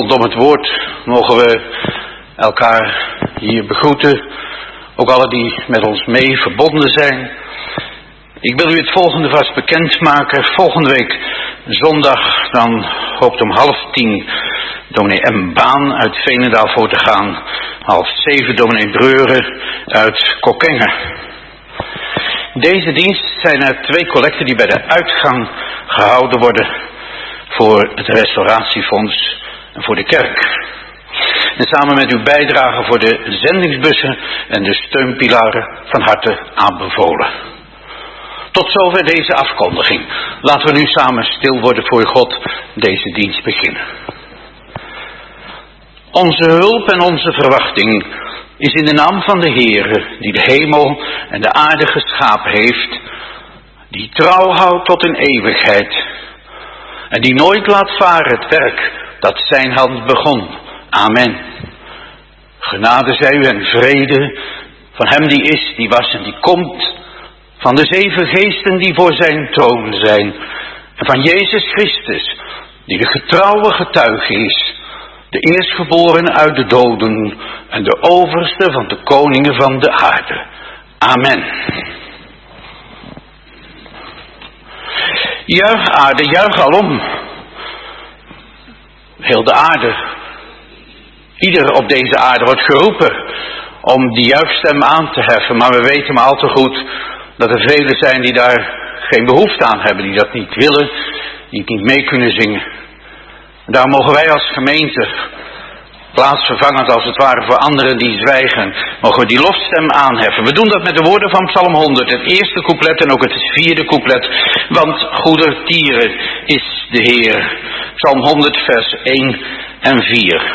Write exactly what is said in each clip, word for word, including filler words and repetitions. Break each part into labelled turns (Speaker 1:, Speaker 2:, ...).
Speaker 1: rondom het woord mogen we elkaar hier begroeten. Ook alle die met ons mee verbonden zijn. Ik wil u het volgende vast bekendmaken. Volgende week zondag, dan hoopt om half tien dominee M. Baan uit Veenendaal voor te gaan. Half zeven dominee Breuren uit Kockengen. Deze dienst zijn er twee collecten die bij de uitgang gehouden worden voor het restauratiefonds en voor de kerk. En samen met uw bijdrage voor de zendingsbussen en de steunpilaren van harte aanbevolen. Tot zover deze afkondiging. Laten we nu samen stil worden voor God deze dienst beginnen. Onze hulp en onze verwachting is in de naam van de Heere, die de hemel en de aarde geschapen heeft, die trouw houdt tot in eeuwigheid en die nooit laat varen het werk dat zijn hand begon. Amen. Genade zij u en vrede van hem die is, die was en die komt, van de zeven geesten die voor zijn troon zijn, en van Jezus Christus, die de getrouwe getuige is, de eerstgeboren uit de doden en de overste van de koningen van de aarde. Amen. Juich aarde, juich alom. Heel de aarde. Ieder op deze aarde wordt geroepen om die juichstem aan te heffen. Maar we weten maar al te goed dat er velen zijn die daar geen behoefte aan hebben. Die dat niet willen, die niet mee kunnen zingen. En daar mogen wij als gemeente, plaatsvervangend als het ware voor anderen die zwijgen, mogen we die lofstem aanheffen. We doen dat met de woorden van Psalm honderd, het eerste couplet en ook het vierde couplet. Want goedertieren is de Heer. Psalm honderd vers één en vier.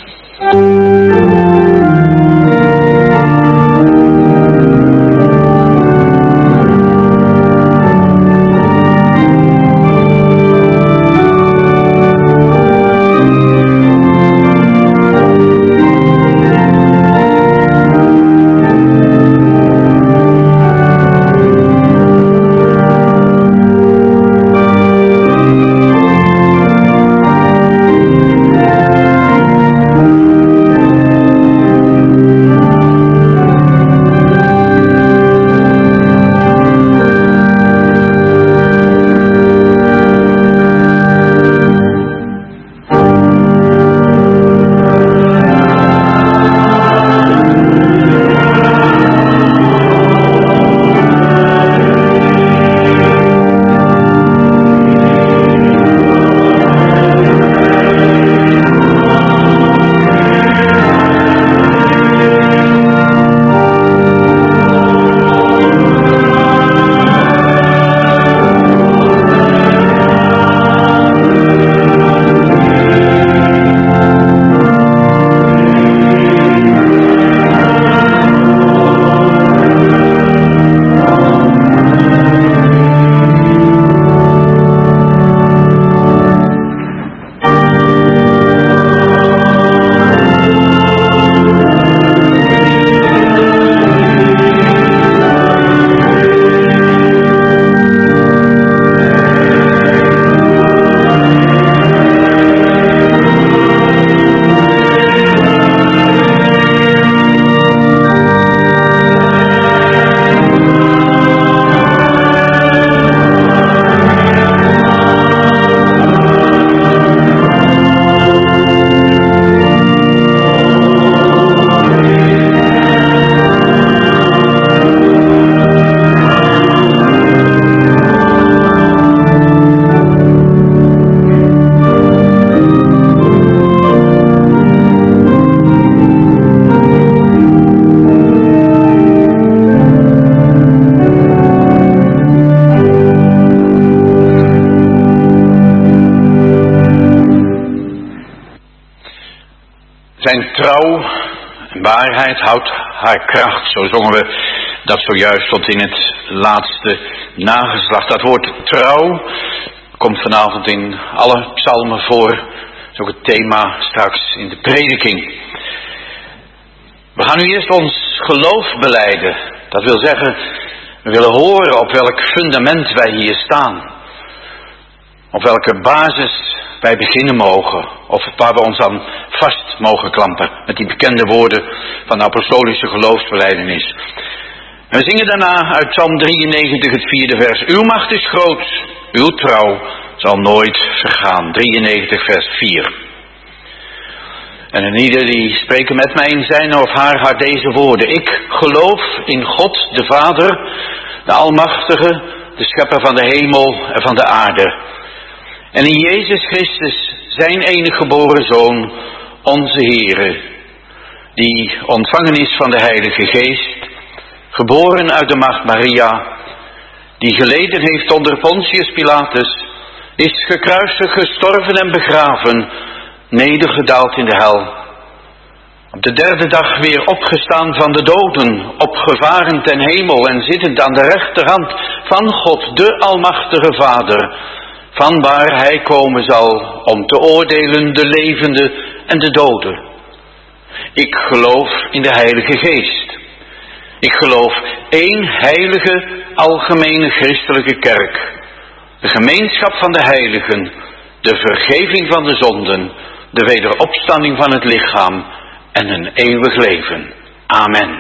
Speaker 1: Zijn trouw en waarheid houdt haar kracht. Zo zongen we dat zojuist tot in het laatste nageslacht. Dat woord trouw komt vanavond in alle psalmen voor. Dat is ook het thema straks in de prediking. We gaan nu eerst ons geloof belijden. Dat wil zeggen, we willen horen op welk fundament wij hier staan. Op welke basis wij beginnen mogen, of waar we ons aan vast mogen klampen, met die bekende woorden van de apostolische geloofsbelijdenis. En we zingen daarna uit Psalm drieënnegentig, het vierde vers. Uw macht is groot, uw trouw zal nooit vergaan. drieënnegentig vers vier. En in ieder die spreken met mij in zijn of haar hart deze woorden. Ik geloof in God de Vader, de Almachtige, de Schepper van de hemel en van de aarde. En in Jezus Christus, zijn enige geboren Zoon, onze Heere, die ontvangen is van de Heilige Geest, geboren uit de maagd Maria, die geleden heeft onder Pontius Pilatus, is gekruisigd, gestorven en begraven, nedergedaald in de hel. Op de derde dag weer opgestaan van de doden, opgevaren ten hemel en zittend aan de rechterhand van God, de Almachtige Vader, vanwaar hij komen zal om te oordelen de levenden en de doden. Ik geloof in de Heilige Geest. Ik geloof één heilige, algemene christelijke kerk, de gemeenschap van de heiligen, de vergeving van de zonden, de wederopstanding van het lichaam en een eeuwig leven. Amen.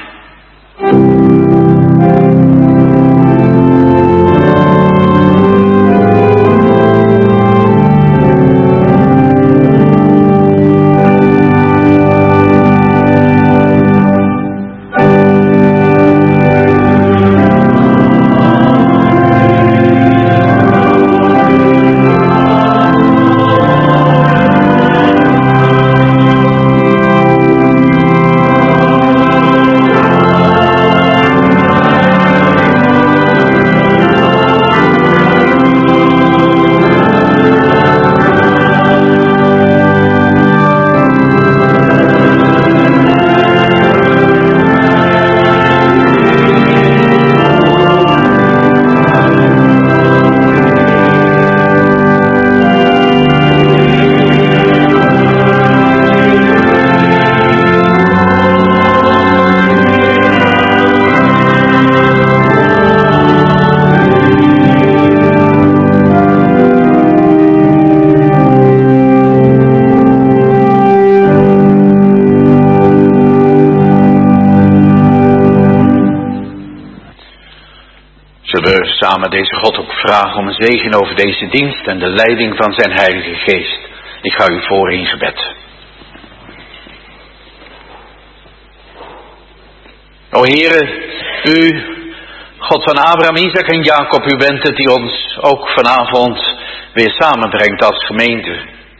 Speaker 1: Samen deze God ook vragen om een zegen over deze dienst en de leiding van zijn Heilige Geest. Ik ga u voor in gebed. O Heere, u, God van Abraham, Isaac en Jacob, u bent het die ons ook vanavond weer samenbrengt als gemeente.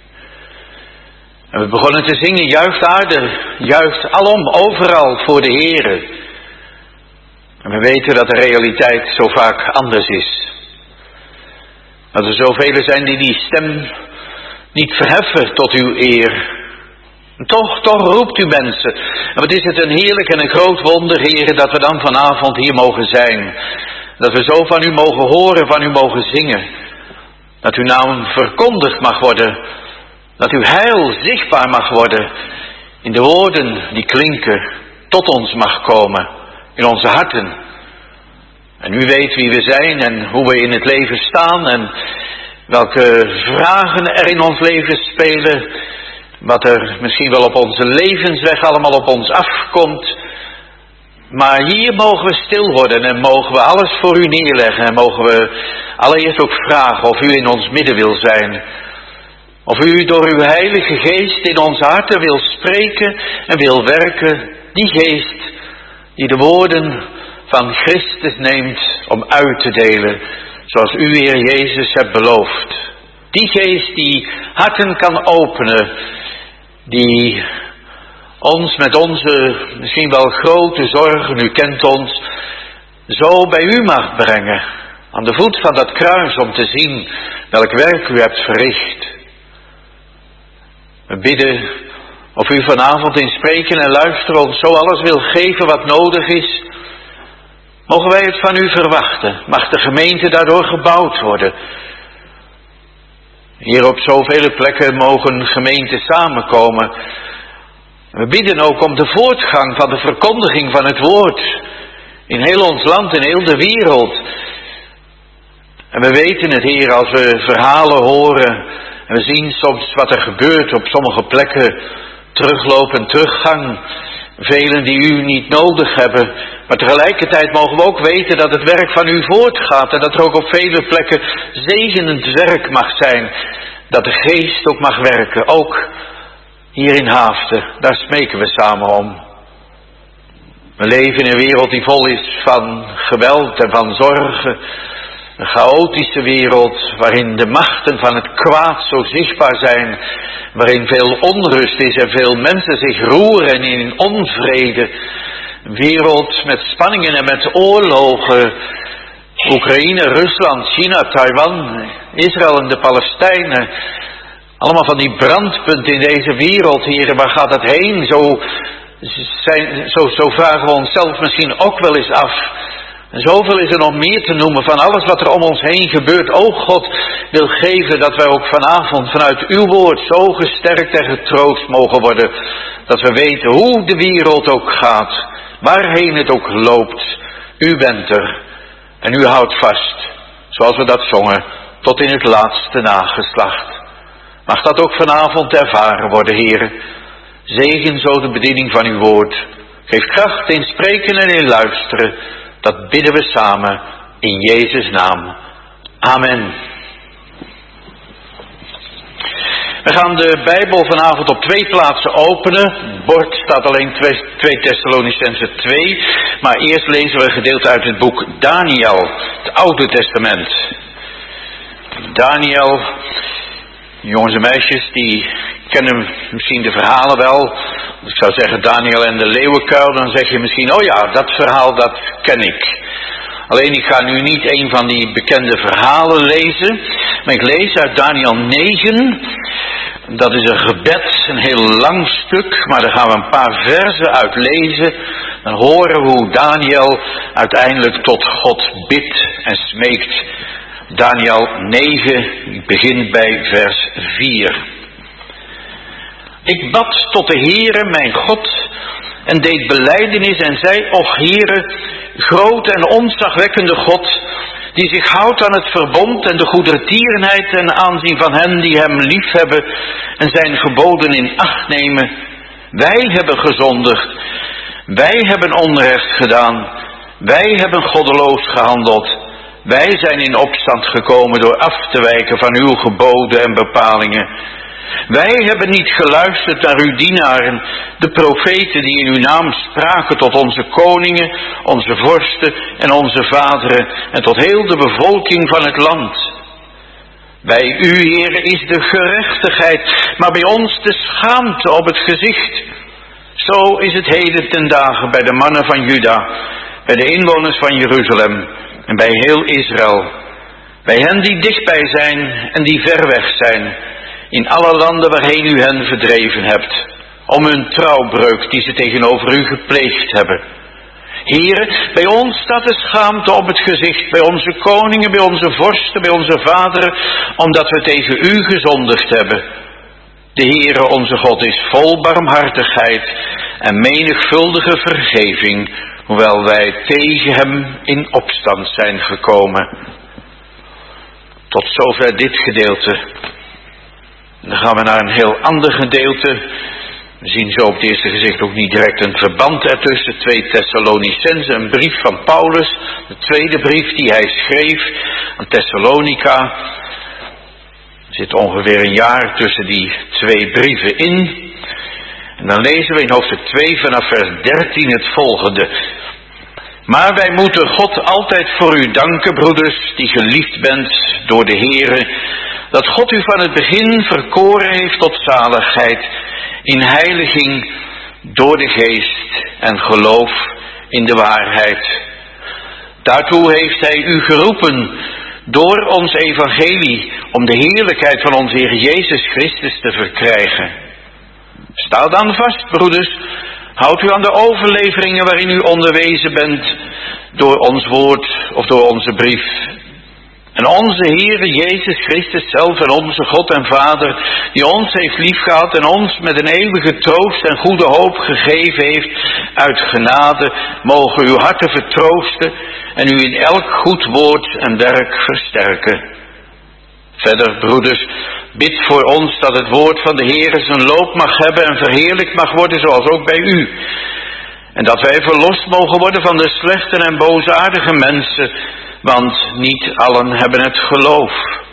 Speaker 1: En we begonnen te zingen, juicht aarde, juicht alom, overal voor de Heere. En we weten dat de realiteit zo vaak anders is. Dat er zoveel zijn die die stem niet verheffen tot uw eer. En toch, toch roept u mensen. En wat is het een heerlijk en een groot wonder, Heere, dat we dan vanavond hier mogen zijn. Dat we zo van u mogen horen, van u mogen zingen. Dat uw naam verkondigd mag worden. Dat uw heil zichtbaar mag worden. In de woorden die klinken, tot ons mag komen. In onze harten. En u weet wie we zijn en hoe we in het leven staan en welke vragen er in ons leven spelen. Wat er misschien wel op onze levensweg allemaal op ons afkomt. Maar hier mogen we stil worden en mogen we alles voor u neerleggen. En mogen we allereerst ook vragen of u in ons midden wil zijn. Of u door uw Heilige Geest in onze harten wil spreken en wil werken. Die Geest die de woorden van Christus neemt om uit te delen, zoals u, Heer Jezus, hebt beloofd. Die Geest die harten kan openen, die ons met onze misschien wel grote zorgen, u kent ons, zo bij u mag brengen, aan de voet van dat kruis, om te zien welk werk u hebt verricht. We bidden of u vanavond in spreken en luisteren ons zo alles wil geven wat nodig is. Mogen wij het van u verwachten. Mag de gemeente daardoor gebouwd worden. Hier op zoveel plekken mogen gemeenten samenkomen. We bidden ook om de voortgang van de verkondiging van het woord. In heel ons land, in heel de wereld. En we weten het, Heer, als we verhalen horen En we zien soms wat er gebeurt op sommige plekken. Terugloop en teruggang. Velen die u niet nodig hebben. Maar tegelijkertijd mogen we ook weten dat het werk van u voortgaat. En dat er ook op vele plekken zegenend werk mag zijn. Dat de geest ook mag werken. Ook hier in Haaften. Daar smeken we samen om. We leven in een wereld die vol is van geweld en van zorgen. Een chaotische wereld waarin de machten van het kwaad zo zichtbaar zijn. Waarin veel onrust is en veel mensen zich roeren in onvrede. Een wereld met spanningen en met oorlogen. Oekraïne, Rusland, China, Taiwan, Israël en de Palestijnen. Allemaal van die brandpunten in deze wereld, heren. Waar gaat het heen? Zo, zijn, zo, zo vragen we onszelf misschien ook wel eens af. En zoveel is er nog meer te noemen van alles wat er om ons heen gebeurt. O God wil geven dat wij ook vanavond vanuit uw woord zo gesterkt en getroost mogen worden. Dat we weten hoe de wereld ook gaat. Waarheen het ook loopt. U bent er. En u houdt vast. Zoals we dat zongen. Tot in het laatste nageslacht. Mag dat ook vanavond ervaren worden, heren. Zegen zo de bediening van uw woord. Geef kracht in spreken en in luisteren. Dat bidden we samen in Jezus' naam. Amen. We gaan de Bijbel vanavond op twee plaatsen openen. Het bord staat alleen twee Thessalonicenzen twee. Maar eerst lezen we een gedeelte uit het boek Daniel, het Oude Testament. Daniel, jongens en meisjes, die kennen misschien de verhalen wel. Ik zou zeggen Daniel en de leeuwenkuil, dan zeg je misschien, oh ja, dat verhaal, dat ken ik. Alleen ik ga nu niet een van die bekende verhalen lezen, maar ik lees uit Daniel negen. Dat is een gebed, een heel lang stuk, maar daar gaan we een paar verzen uit lezen. Dan horen we hoe Daniel uiteindelijk tot God bidt en smeekt. Daniel negen begint bij vers vier. Ik bad tot de Heere mijn God en deed belijdenis en zei, och Heere, grote en ontzagwekkende God, die zich houdt aan het verbond en de goedertierenheid ten aanzien van hen die hem liefhebben en zijn geboden in acht nemen. Wij hebben gezondigd, wij hebben onrecht gedaan, wij hebben goddeloos gehandeld. Wij zijn in opstand gekomen door af te wijken van uw geboden en bepalingen. Wij hebben niet geluisterd naar uw dienaren, de profeten die in uw naam spraken tot onze koningen, onze vorsten en onze vaderen en tot heel de bevolking van het land. Bij u, Heere, is de gerechtigheid, maar bij ons de schaamte op het gezicht. Zo is het heden ten dagen bij de mannen van Juda, bij de inwoners van Jeruzalem en bij heel Israël. Bij hen die dichtbij zijn en die ver weg zijn, in alle landen waarheen u hen verdreven hebt, om hun trouwbreuk die ze tegenover u gepleegd hebben. Heere, bij ons staat de schaamte op het gezicht, bij onze koningen, bij onze vorsten, bij onze vaderen, omdat we tegen u gezondigd hebben. De Heere onze God is vol barmhartigheid en menigvuldige vergeving, hoewel wij tegen hem in opstand zijn gekomen. Tot zover dit gedeelte. Dan gaan we naar een heel ander gedeelte. We zien zo op het eerste gezicht ook niet direct een verband ertussen. twee Thessalonicenzen, een brief van Paulus. De tweede brief die hij schreef aan Thessalonica. Er zit ongeveer een jaar tussen die twee brieven in. En dan lezen we in hoofdstuk twee vanaf vers dertien het volgende. Maar wij moeten God altijd voor u danken, broeders, die geliefd bent door de Heere, dat God u van het begin verkoren heeft tot zaligheid, in heiliging door de geest en geloof in de waarheid. Daartoe heeft hij u geroepen door ons evangelie, om de heerlijkheid van onze Heer Jezus Christus te verkrijgen. Sta dan vast, broeders, houd u aan de overleveringen waarin u onderwezen bent, door ons woord of door onze brief. En onze Heere Jezus Christus zelf en onze God en Vader, die ons heeft liefgehad en ons met een eeuwige troost en goede hoop gegeven heeft, uit genade, mogen uw harten vertroosten en u in elk goed woord en werk versterken. Verder, broeders, bid voor ons dat het woord van de Heere zijn loop mag hebben en verheerlijkt mag worden, zoals ook bij u. En dat wij verlost mogen worden van de slechte en boosaardige mensen, want niet allen hebben het geloof.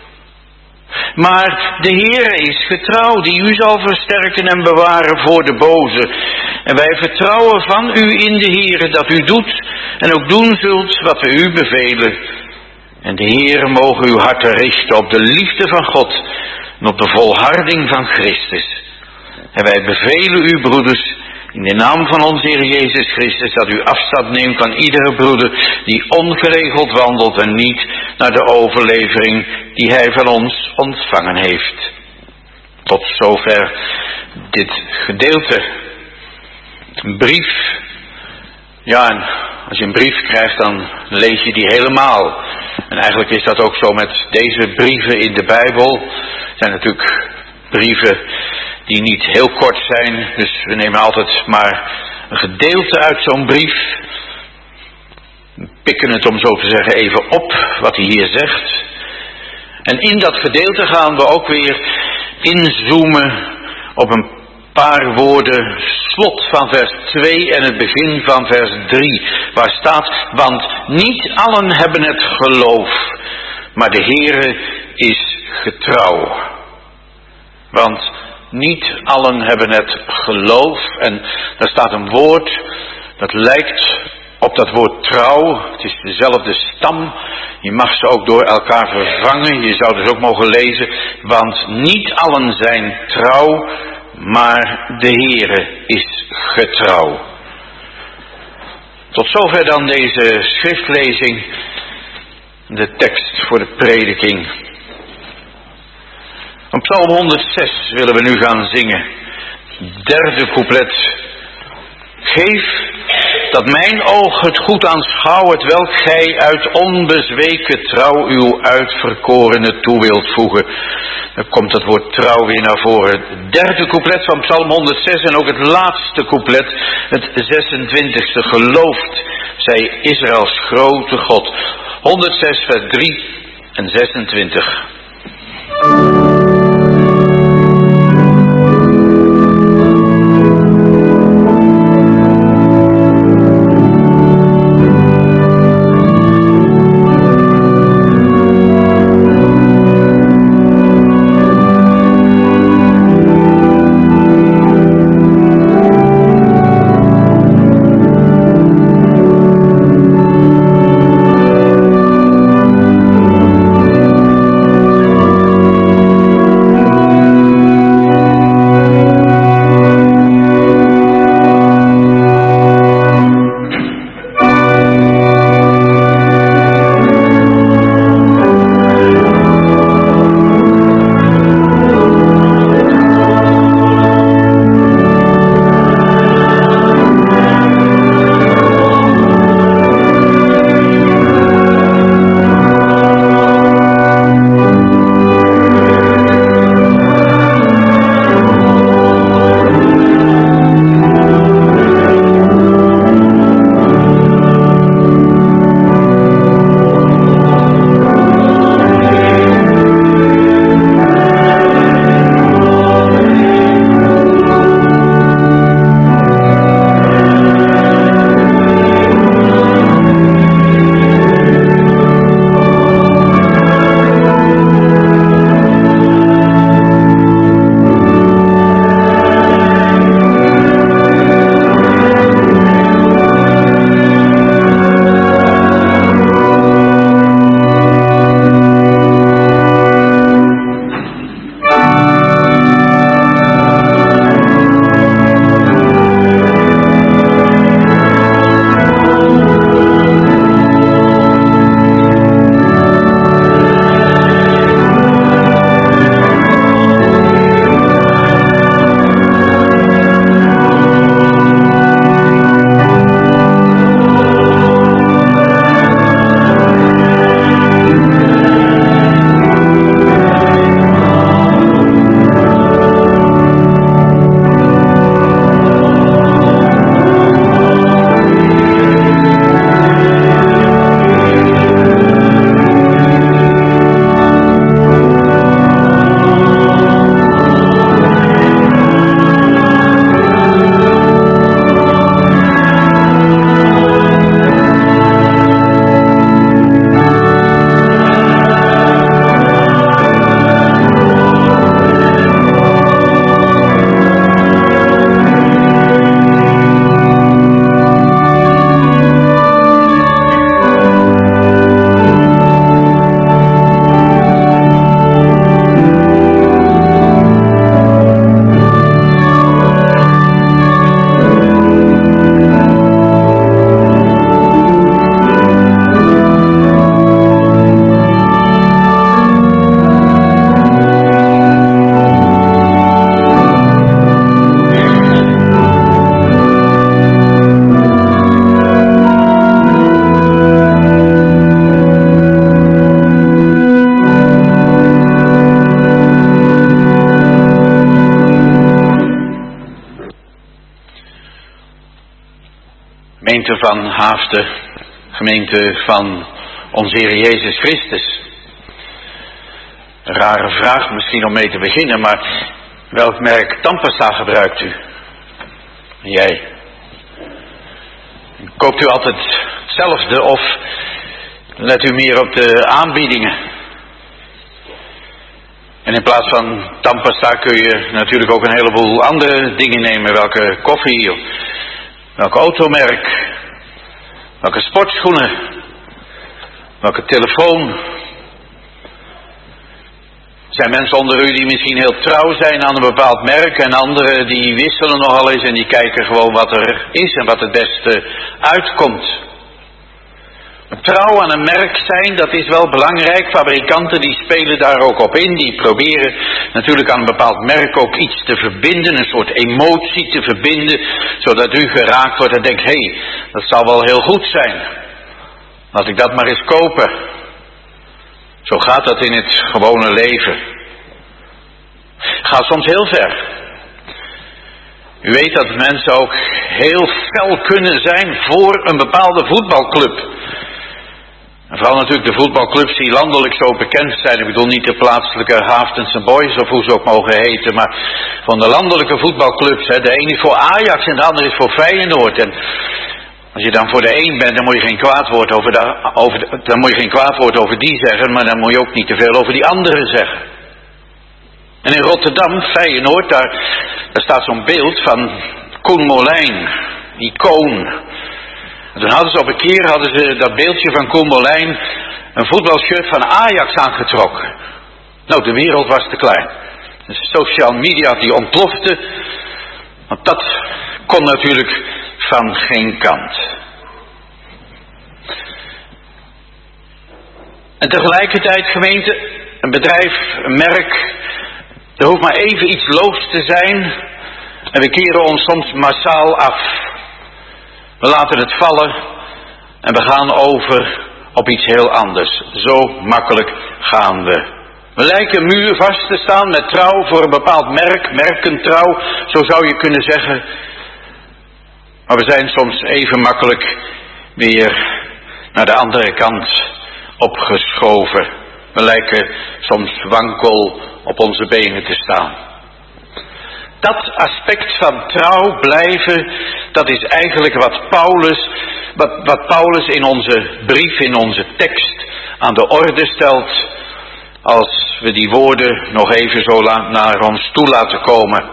Speaker 1: Maar de Heere is getrouw, die u zal versterken en bewaren voor de boze. En wij vertrouwen van u in de Heere dat u doet en ook doen zult wat we u bevelen. En de Heere mogen uw harten richten op de liefde van God en op de volharding van Christus. En wij bevelen u, broeders, in de naam van onze Heer Jezus Christus, dat u afstand neemt van iedere broeder die ongeregeld wandelt en niet naar de overlevering die hij van ons ontvangen heeft. Tot zover dit gedeelte. Een brief. Ja, en als je een brief krijgt, dan lees je die helemaal. En eigenlijk is dat ook zo met deze brieven in de Bijbel. Het zijn natuurlijk brieven die niet heel kort zijn, dus we nemen altijd maar een gedeelte uit zo'n brief. We pikken het, om zo te zeggen, even op wat hij hier zegt. En in dat gedeelte gaan we ook weer inzoomen op een paar woorden, slot van vers twee en het begin van vers drie, waar staat: want niet allen hebben het geloof, maar de Heere is getrouw. Want niet allen hebben het geloof, en daar staat een woord dat lijkt op dat woord trouw. Het is dezelfde stam. Je mag ze ook door elkaar vervangen. Je zou dus ook mogen lezen: want niet allen zijn trouw, maar de Heere is getrouw. Tot zover dan deze schriftlezing, de tekst voor de prediking. Op Psalm honderdzes willen we nu gaan zingen. Derde couplet. Geef dat mijn oog het goed aanschouwt, welk gij uit onbezweken trouw uw uitverkorene toe wilt voegen. Dan komt het woord trouw weer naar voren. Het derde couplet van Psalm honderdzes en ook het laatste couplet, het zesentwintigste. Gelooft zij Israëls grote God. honderdzes vers drie en zesentwintig. gemeente van Haaften, gemeente van onze Heer Jezus Christus. Een rare vraag misschien om mee te beginnen, maar welk merk tandpasta gebruikt u? Jij. Koopt u altijd hetzelfde of let u meer op de aanbiedingen? En in plaats van tandpasta kun je natuurlijk ook een heleboel andere dingen nemen. Welke koffie, welk automerk, welke sportschoenen, welke telefoon. Er zijn mensen onder u die misschien heel trouw zijn aan een bepaald merk en anderen die wisselen nogal eens en die kijken gewoon wat er is en wat het beste uitkomt. Trouw aan een merk zijn, dat is wel belangrijk. Fabrikanten die spelen daar ook op in. Die proberen natuurlijk aan een bepaald merk ook iets te verbinden. Een soort emotie te verbinden. Zodat u geraakt wordt en denkt, hé, hey, dat zal wel heel goed zijn. Laat ik dat maar eens kopen. Zo gaat dat in het gewone leven. Gaat soms heel ver. U weet dat mensen ook heel fel kunnen zijn voor een bepaalde voetbalclub. En vooral natuurlijk de voetbalclubs die landelijk zo bekend zijn. Ik bedoel niet de plaatselijke Haftense Boys of hoe ze ook mogen heten. Maar van de landelijke voetbalclubs. Hè. De ene is voor Ajax en de andere is voor Feyenoord. En als je dan voor de een bent, dan moet je geen kwaad woord over, de, over de, dan moet je geen kwaad woord over die zeggen. Maar dan moet je ook niet te veel over die anderen zeggen. En in Rotterdam, Feyenoord, daar, daar staat zo'n beeld van Koen Molijn. Icoon. En toen hadden ze op een keer hadden ze dat beeldje van Koen Molijn een voetbalshirt van Ajax aangetrokken. Nou, de wereld was te klein. De social media die ontplofte. Want dat kon natuurlijk van geen kant. En tegelijkertijd, gemeente, een bedrijf, een merk, er hoeft maar even iets loos te zijn en we keren ons soms massaal af. We laten het vallen en we gaan over op iets heel anders. Zo makkelijk gaan we. We lijken muurvast te staan met trouw voor een bepaald merk, merkentrouw, zo zou je kunnen zeggen. Maar we zijn soms even makkelijk weer naar de andere kant opgeschoven. We lijken soms wankel op onze benen te staan. Dat aspect van trouw blijven, dat is eigenlijk wat Paulus, wat, wat Paulus in onze brief, in onze tekst aan de orde stelt. Als we die woorden nog even zo naar ons toe laten komen.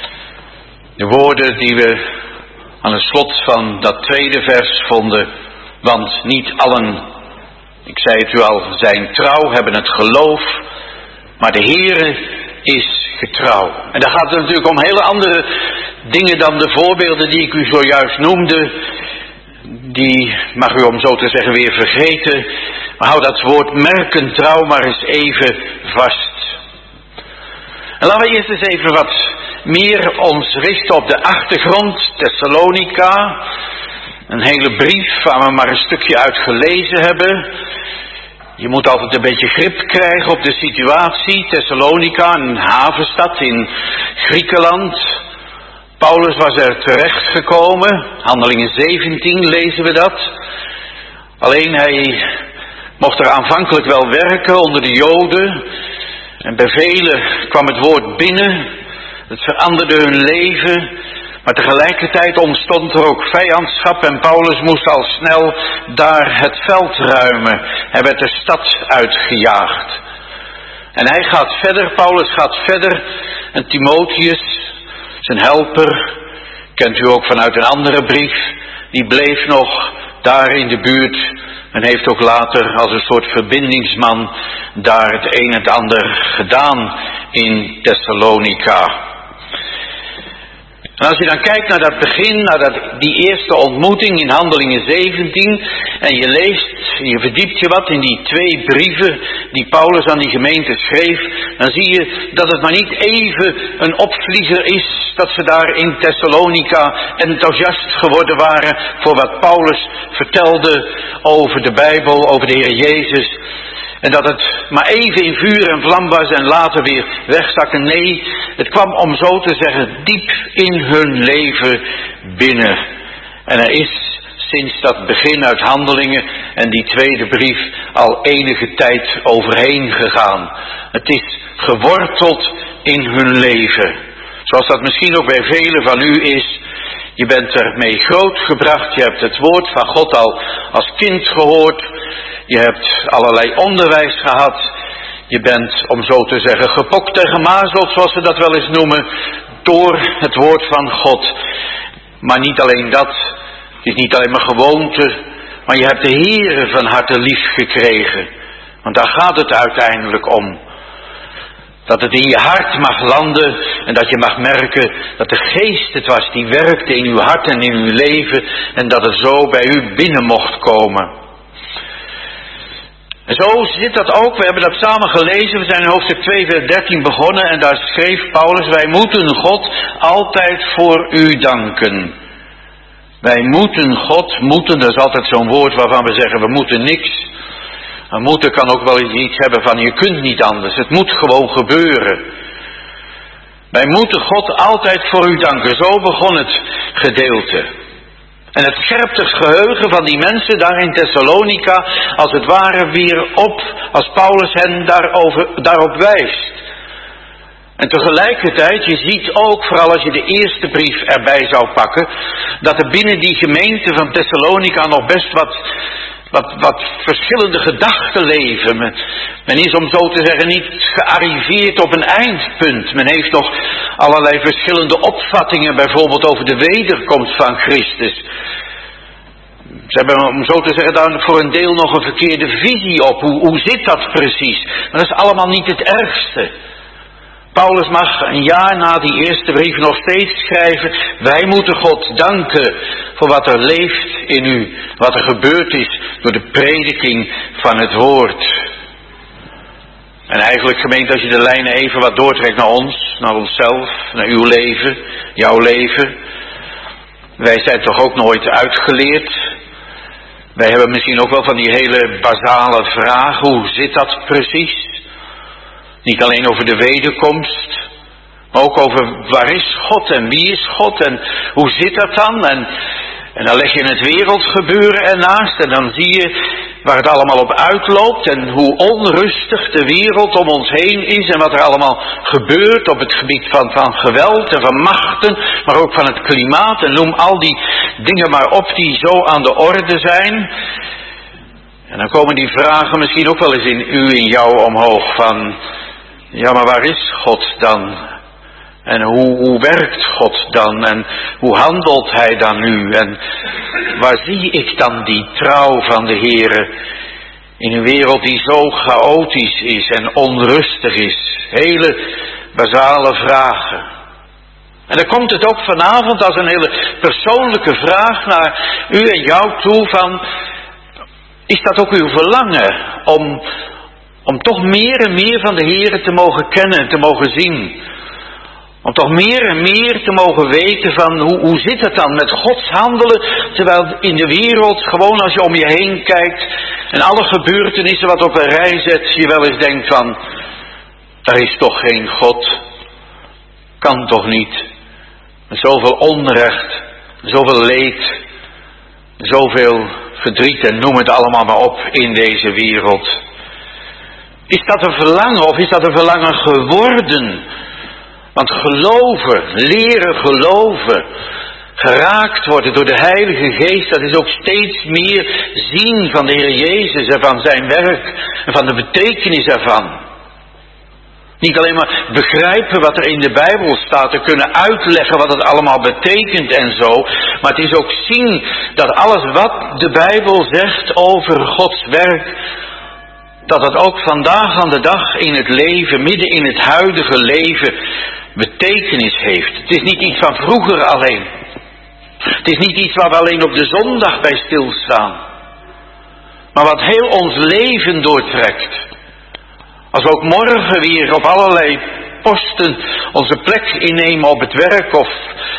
Speaker 1: De woorden die we aan het slot van dat tweede vers vonden. Want niet allen, ik zei het u al, zijn trouw, hebben het geloof. Maar de Heere is getrouw. En dan gaat het natuurlijk om hele andere dingen dan de voorbeelden die ik u zojuist noemde. Die mag u om zo te zeggen weer vergeten. Maar hou dat woord merkentrouw maar eens even vast. En laten we eerst eens even wat meer ons richten op de achtergrond. Thessalonica. Een hele brief waar we maar een stukje uit gelezen hebben. Je moet altijd een beetje grip krijgen op de situatie. Thessalonica, een havenstad in Griekenland. Paulus was er terechtgekomen. Handelingen zeventien lezen we dat. Alleen hij mocht er aanvankelijk wel werken onder de Joden. En bij velen kwam het woord binnen. Het veranderde hun leven. Maar tegelijkertijd ontstond er ook vijandschap en Paulus moest al snel daar het veld ruimen. Hij werd de stad uitgejaagd. En hij gaat verder, Paulus gaat verder. En Timotheus, zijn helper, kent u ook vanuit een andere brief, die bleef nog daar in de buurt en heeft ook later als een soort verbindingsman daar het een en het ander gedaan in Thessalonica. En als je dan kijkt naar dat begin, naar dat, die eerste ontmoeting in Handelingen zeventien, en je leest, je verdiept je wat in die twee brieven die Paulus aan die gemeente schreef, dan zie je dat het maar niet even een opvlieger is, dat ze daar in Thessalonica enthousiast geworden waren voor wat Paulus vertelde over de Bijbel, over de Heer Jezus. En dat het maar even in vuur en vlam was en later weer wegzakken. Nee, het kwam om zo te zeggen diep in hun leven binnen. En er is sinds dat begin uit Handelingen en die tweede brief al enige tijd overheen gegaan. Het is geworteld in hun leven. Zoals dat misschien ook bij velen van u is. Je bent ermee grootgebracht, je hebt het woord van God al als kind gehoord. Je hebt allerlei onderwijs gehad. Je bent, om zo te zeggen, gepokt en gemazeld, zoals we dat wel eens noemen, door het woord van God. Maar niet alleen dat, het is niet alleen maar gewoonte, maar je hebt de Heere van harte lief gekregen. Want daar gaat het uiteindelijk om. Dat het in je hart mag landen en dat je mag merken dat de Geest het was die werkte in uw hart en in uw leven en dat het zo bij u binnen mocht komen. En zo zit dat ook, we hebben dat samen gelezen, we zijn in hoofdstuk twee vers dertien begonnen en daar schreef Paulus: wij moeten God altijd voor u danken. Wij moeten God, moeten, dat is altijd zo'n woord waarvan we zeggen we moeten niks. Maar moeten kan ook wel iets hebben van je kunt niet anders, het moet gewoon gebeuren. Wij moeten God altijd voor u danken, zo begon het gedeelte. En het scherpt het geheugen van die mensen daar in Thessalonica als het ware weer op, als Paulus hen daarover, daarop wijst. En tegelijkertijd, je ziet ook, vooral als je de eerste brief erbij zou pakken, dat er binnen die gemeente van Thessalonica nog best wat, wat, wat verschillende gedachten leven. Men, men is, om zo te zeggen, niet gearriveerd op een eindpunt. Men heeft nog allerlei verschillende opvattingen, bijvoorbeeld over de wederkomst van Christus. Ze hebben, om zo te zeggen, daar voor een deel nog een verkeerde visie op. Hoe, hoe zit dat precies? Maar dat is allemaal niet het ergste. Paulus mag een jaar na die eerste brief nog steeds schrijven: wij moeten God danken voor wat er leeft in u, wat er gebeurd is door de prediking van het woord. En eigenlijk, gemeente, als je de lijnen even wat doortrekt naar ons, naar onszelf, naar uw leven, jouw leven. Wij zijn toch ook nooit uitgeleerd. Wij hebben misschien ook wel van die hele basale vragen: hoe zit dat precies? Niet alleen over de wederkomst, maar ook over waar is God en wie is God en hoe zit dat dan? En, en dan leg je het wereldgebeuren ernaast en dan zie je waar het allemaal op uitloopt en hoe onrustig de wereld om ons heen is en wat er allemaal gebeurt op het gebied van, van geweld en van machten, maar ook van het klimaat en noem al die dingen maar op die zo aan de orde zijn. En dan komen die vragen misschien ook wel eens in u, in jou omhoog van: ja, maar waar is God dan? En hoe, hoe werkt God dan? En hoe handelt Hij dan nu? En waar zie ik dan die trouw van de Heere in een wereld die zo chaotisch is en onrustig is? Hele basale vragen. En dan komt het ook vanavond als een hele persoonlijke vraag naar u en jou toe van: is dat ook uw verlangen om... Om toch meer en meer van de Heere te mogen kennen en te mogen zien. Om toch meer en meer te mogen weten van hoe, hoe zit het dan met Gods handelen. Terwijl in de wereld, gewoon als je om je heen kijkt en alle gebeurtenissen wat op een rij zet, je wel eens denkt van: er is toch geen God. Kan toch niet. Met zoveel onrecht, zoveel leed, zoveel verdriet en noem het allemaal maar op in deze wereld. Is dat een verlangen of is dat een verlangen geworden? Want geloven, leren geloven, geraakt worden door de Heilige Geest, dat is ook steeds meer zien van de Heer Jezus en van zijn werk en van de betekenis ervan. Niet alleen maar begrijpen wat er in de Bijbel staat, te kunnen uitleggen wat het allemaal betekent en zo, maar het is ook zien dat alles wat de Bijbel zegt over Gods werk, dat het ook vandaag aan de dag in het leven, midden in het huidige leven, betekenis heeft. Het is niet iets van vroeger alleen. Het is niet iets waar we alleen op de zondag bij stilstaan. Maar wat heel ons leven doortrekt. Als we ook morgen weer op allerlei posten onze plek innemen op het werk of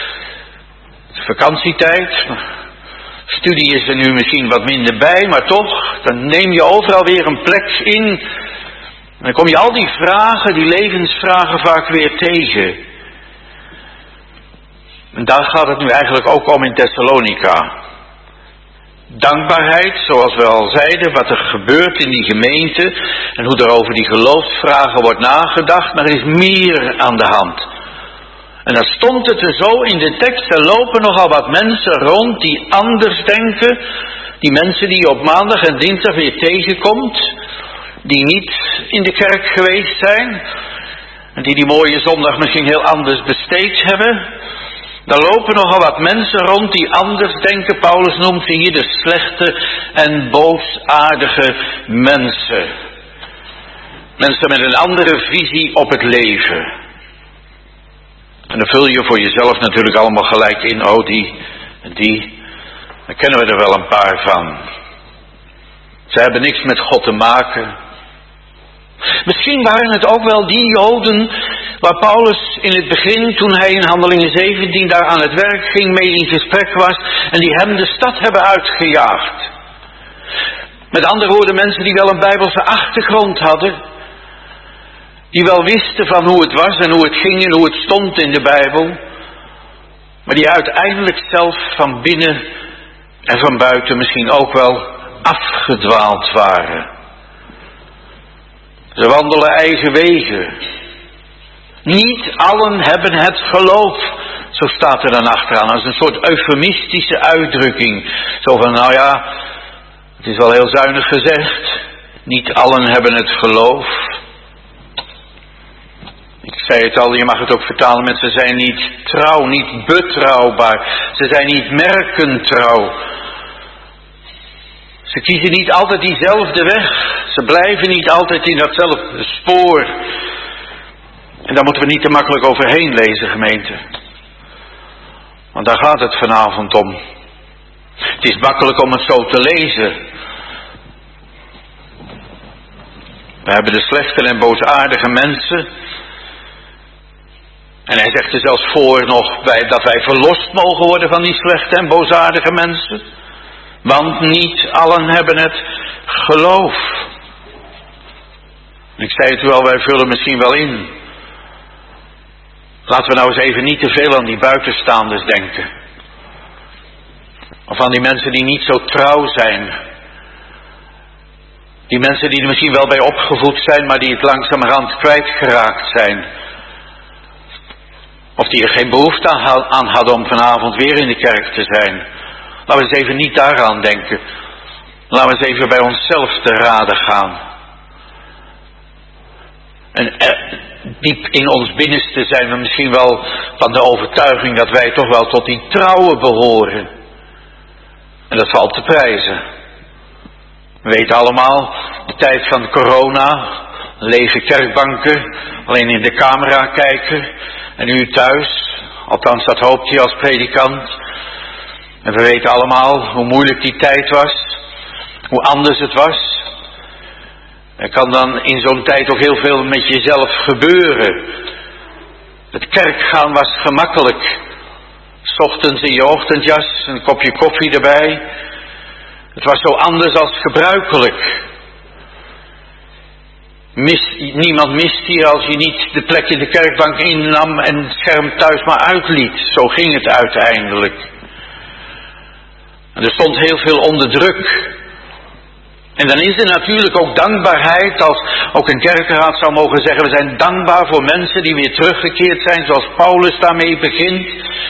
Speaker 1: vakantietijd. Studie is er nu misschien wat minder bij, maar toch, dan neem je overal weer een plek in. En dan kom je al die vragen, die levensvragen vaak weer tegen. En daar gaat het nu eigenlijk ook om in Thessalonica. Dankbaarheid, zoals we al zeiden, wat er gebeurt in die gemeente en hoe er over die geloofsvragen wordt nagedacht, maar er is meer aan de hand. En dan stond het er zo in de tekst, er lopen nogal wat mensen rond die anders denken, die mensen die je op maandag en dinsdag weer tegenkomt, die niet in de kerk geweest zijn, en die die mooie zondag misschien heel anders besteed hebben. Daar lopen nogal wat mensen rond die anders denken. Paulus noemt ze hier de slechte en boosaardige mensen. Mensen met een andere visie op het leven. En dan vul je voor jezelf natuurlijk allemaal gelijk in. Oh, die en die. Daar kennen we er wel een paar van. Ze hebben niks met God te maken. Misschien waren het ook wel die Joden waar Paulus in het begin, toen hij in Handelingen zeventien daar aan het werk ging, mee in gesprek was en die hem de stad hebben uitgejaagd. Met andere woorden, mensen die wel een Bijbelse achtergrond hadden, die wel wisten van hoe het was en hoe het ging en hoe het stond in de Bijbel, maar die uiteindelijk zelf van binnen en van buiten misschien ook wel afgedwaald waren. Ze wandelen eigen wegen. Niet allen hebben het geloof. Zo staat er dan achteraan. Als een soort eufemistische uitdrukking. Zo van, nou ja, het is wel heel zuinig gezegd. Niet allen hebben het geloof. Ik zei het al, je mag het ook vertalen met ze zijn niet trouw, niet betrouwbaar. Ze zijn niet merkentrouw. Ze kiezen niet altijd diezelfde weg. Ze blijven niet altijd in datzelfde spoor. En daar moeten we niet te makkelijk overheen lezen, gemeente. Want daar gaat het vanavond om. Het is makkelijk om het zo te lezen. We hebben de slechte en boosaardige mensen. En hij zegt er zelfs voor nog bij, dat wij verlost mogen worden van die slechte en boosaardige mensen. Want niet allen hebben het geloof. Ik zei het wel, wij vullen misschien wel in. Laten we nou eens even niet te veel aan die buitenstaanders denken. Of aan die mensen die niet zo trouw zijn. Die mensen die er misschien wel bij opgevoed zijn, maar die het langzamerhand kwijtgeraakt zijn. Of die er geen behoefte aan hadden om vanavond weer in de kerk te zijn. Laten we eens even niet daaraan denken. Laten we eens even bij onszelf te raden gaan. En er, diep in ons binnenste zijn we misschien wel van de overtuiging dat wij toch wel tot die trouwen behoren. En dat valt te prijzen. We weten allemaal, de tijd van corona, lege kerkbanken, alleen in de camera kijken. En u thuis, althans dat hoopt je als predikant. En we weten allemaal hoe moeilijk die tijd was, hoe anders het was. Er kan dan in zo'n tijd ook heel veel met jezelf gebeuren. Het kerkgaan was gemakkelijk. 's Ochtends in je ochtendjas, een kopje koffie erbij. Het was zo anders als gebruikelijk. Mis, niemand mist hier als je niet de plek in de kerkbank innam en het scherm thuis maar uitliet. Zo ging het uiteindelijk. En er stond heel veel onder druk. En dan is er natuurlijk ook dankbaarheid, als ook een kerkenraad zou mogen zeggen, we zijn dankbaar voor mensen die weer teruggekeerd zijn, zoals Paulus daarmee begint.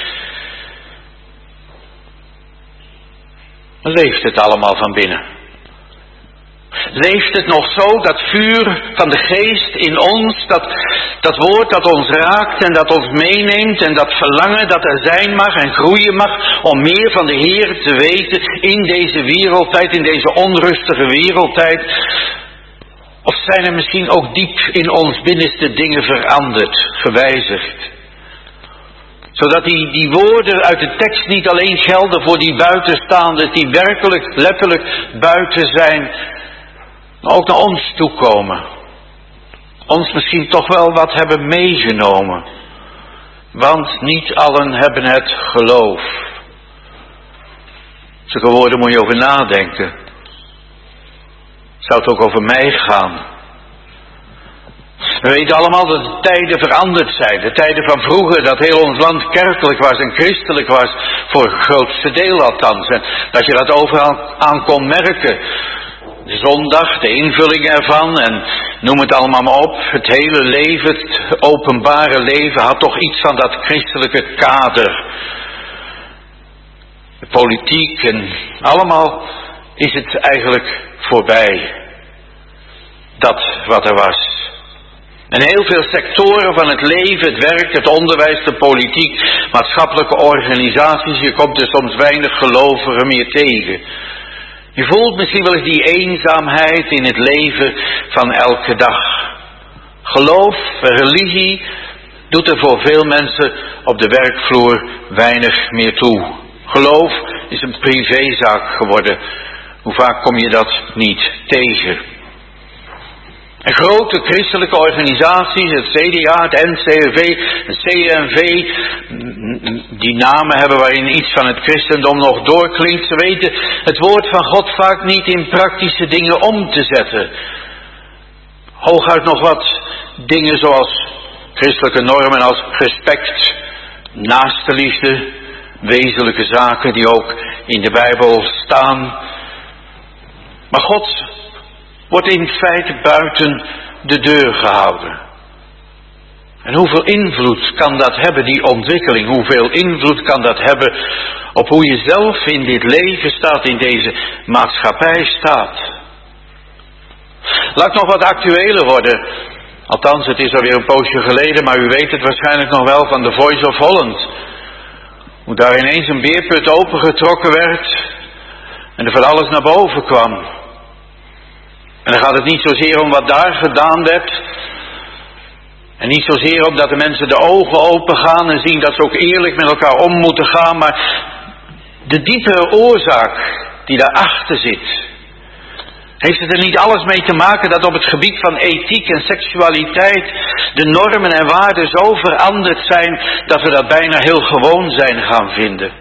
Speaker 1: Leeft het allemaal van binnen? Leeft het nog zo, dat vuur van de geest in ons, dat, dat woord dat ons raakt en dat ons meeneemt en dat verlangen dat er zijn mag en groeien mag om meer van de Heer te weten in deze wereldtijd, in deze onrustige wereldtijd? Of zijn er misschien ook diep in ons binnenste dingen veranderd, gewijzigd? Zodat die, die woorden uit de tekst niet alleen gelden voor die buitenstaanders die werkelijk, letterlijk buiten zijn, maar ook naar ons toekomen. Ons misschien toch wel wat hebben meegenomen. Want niet allen hebben het geloof. Zulke woorden moet je over nadenken. Zou het ook over mij gaan? We weten allemaal dat de tijden veranderd zijn. De tijden van vroeger, dat heel ons land kerkelijk was en christelijk was, voor het grootste deel althans. En dat je dat overal aan kon merken. De zondag, de invulling ervan en noem het allemaal maar op. Het hele leven, het openbare leven had toch iets van dat christelijke kader. De politiek en allemaal is het eigenlijk voorbij. Dat wat er was. En heel veel sectoren van het leven, het werk, het onderwijs, de politiek, maatschappelijke organisaties, je komt er soms weinig gelovigen meer tegen. Je voelt misschien wel eens die eenzaamheid in het leven van elke dag. Geloof, religie, doet er voor veel mensen op de werkvloer weinig meer toe. Geloof is een privézaak geworden. Hoe vaak kom je dat niet tegen? En grote christelijke organisaties, het C D A, het N C R V, het C N V, die namen hebben waarin iets van het christendom nog doorklinkt. Ze weten het woord van God vaak niet in praktische dingen om te zetten. Hooguit nog wat dingen zoals christelijke normen als respect, naaste liefde, wezenlijke zaken die ook in de Bijbel staan. Maar God wordt in feite buiten de deur gehouden. En hoeveel invloed kan dat hebben, die ontwikkeling? Hoeveel invloed kan dat hebben op hoe je zelf in dit leven staat, in deze maatschappij staat? Laat nog wat actueler worden. Althans, het is alweer een poosje geleden, maar u weet het waarschijnlijk nog wel van The Voice of Holland. Hoe daar ineens een beerput opengetrokken werd en er van alles naar boven kwam. En dan gaat het niet zozeer om wat daar gedaan werd. En niet zozeer om dat de mensen de ogen open gaan en zien dat ze ook eerlijk met elkaar om moeten gaan. Maar de diepere oorzaak die daarachter zit. Heeft het er niet alles mee te maken dat op het gebied van ethiek en seksualiteit de normen en waarden zo veranderd zijn dat we dat bijna heel gewoon zijn gaan vinden?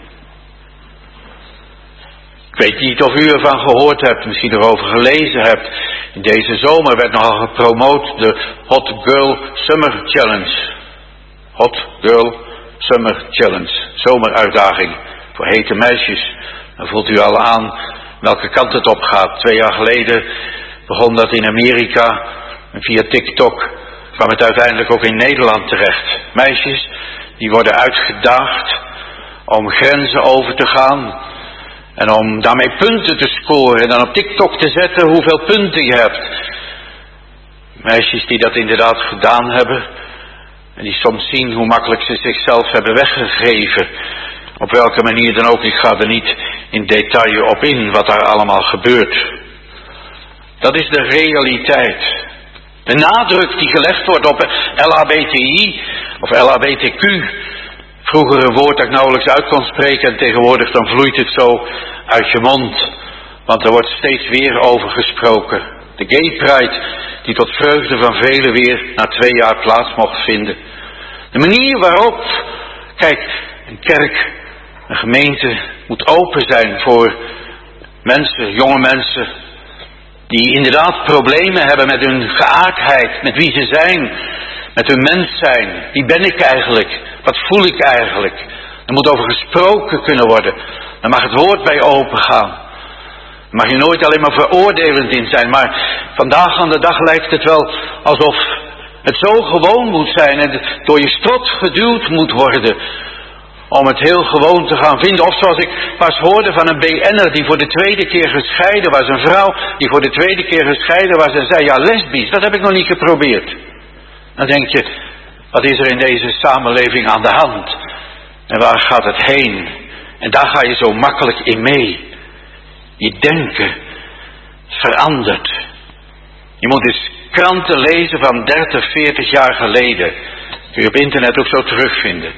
Speaker 1: Ik weet niet of u ervan gehoord hebt, misschien erover gelezen hebt. In deze zomer werd nogal gepromoot de Hot Girl Summer Challenge. Hot Girl Summer Challenge. Zomeruitdaging voor hete meisjes. Dan voelt u al aan welke kant het op gaat. Twee jaar geleden begon dat in Amerika. En via TikTok kwam het uiteindelijk ook in Nederland terecht. Meisjes die worden uitgedaagd om grenzen over te gaan. En om daarmee punten te scoren en dan op TikTok te zetten hoeveel punten je hebt. Meisjes die dat inderdaad gedaan hebben. En die soms zien hoe makkelijk ze zichzelf hebben weggegeven. Op welke manier dan ook, ik ga er niet in detail op in wat daar allemaal gebeurt. Dat is de realiteit. De nadruk die gelegd wordt op L H B T I of L H B T Q. Vroeger een woord dat ik nauwelijks uit kon spreken en tegenwoordig dan vloeit het zo uit je mond. Want er wordt steeds weer over gesproken. De Gay Pride die tot vreugde van velen weer na twee jaar plaats mocht vinden. De manier waarop, kijk, een kerk, een gemeente moet open zijn voor mensen, jonge mensen, die inderdaad problemen hebben met hun geaardheid, met wie ze zijn, met hun mens zijn. Wie ben ik eigenlijk? Wat voel ik eigenlijk? Er moet over gesproken kunnen worden. Dan mag het woord bij open gaan. Dan mag je nooit alleen maar veroordelend in zijn. Maar vandaag aan de dag lijkt het wel alsof het zo gewoon moet zijn en het door je strot geduwd moet worden om het heel gewoon te gaan vinden. Of zoals ik pas hoorde van een B N'er die voor de tweede keer gescheiden was. Een vrouw die voor de tweede keer gescheiden was en zei, ja, lesbisch, dat heb ik nog niet geprobeerd. Dan denk je, wat is er in deze samenleving aan de hand? En waar gaat het heen? En daar ga je zo makkelijk in mee. Je denken verandert. Je moet eens kranten lezen van dertig, veertig jaar geleden. Kun je op internet ook zo terugvinden.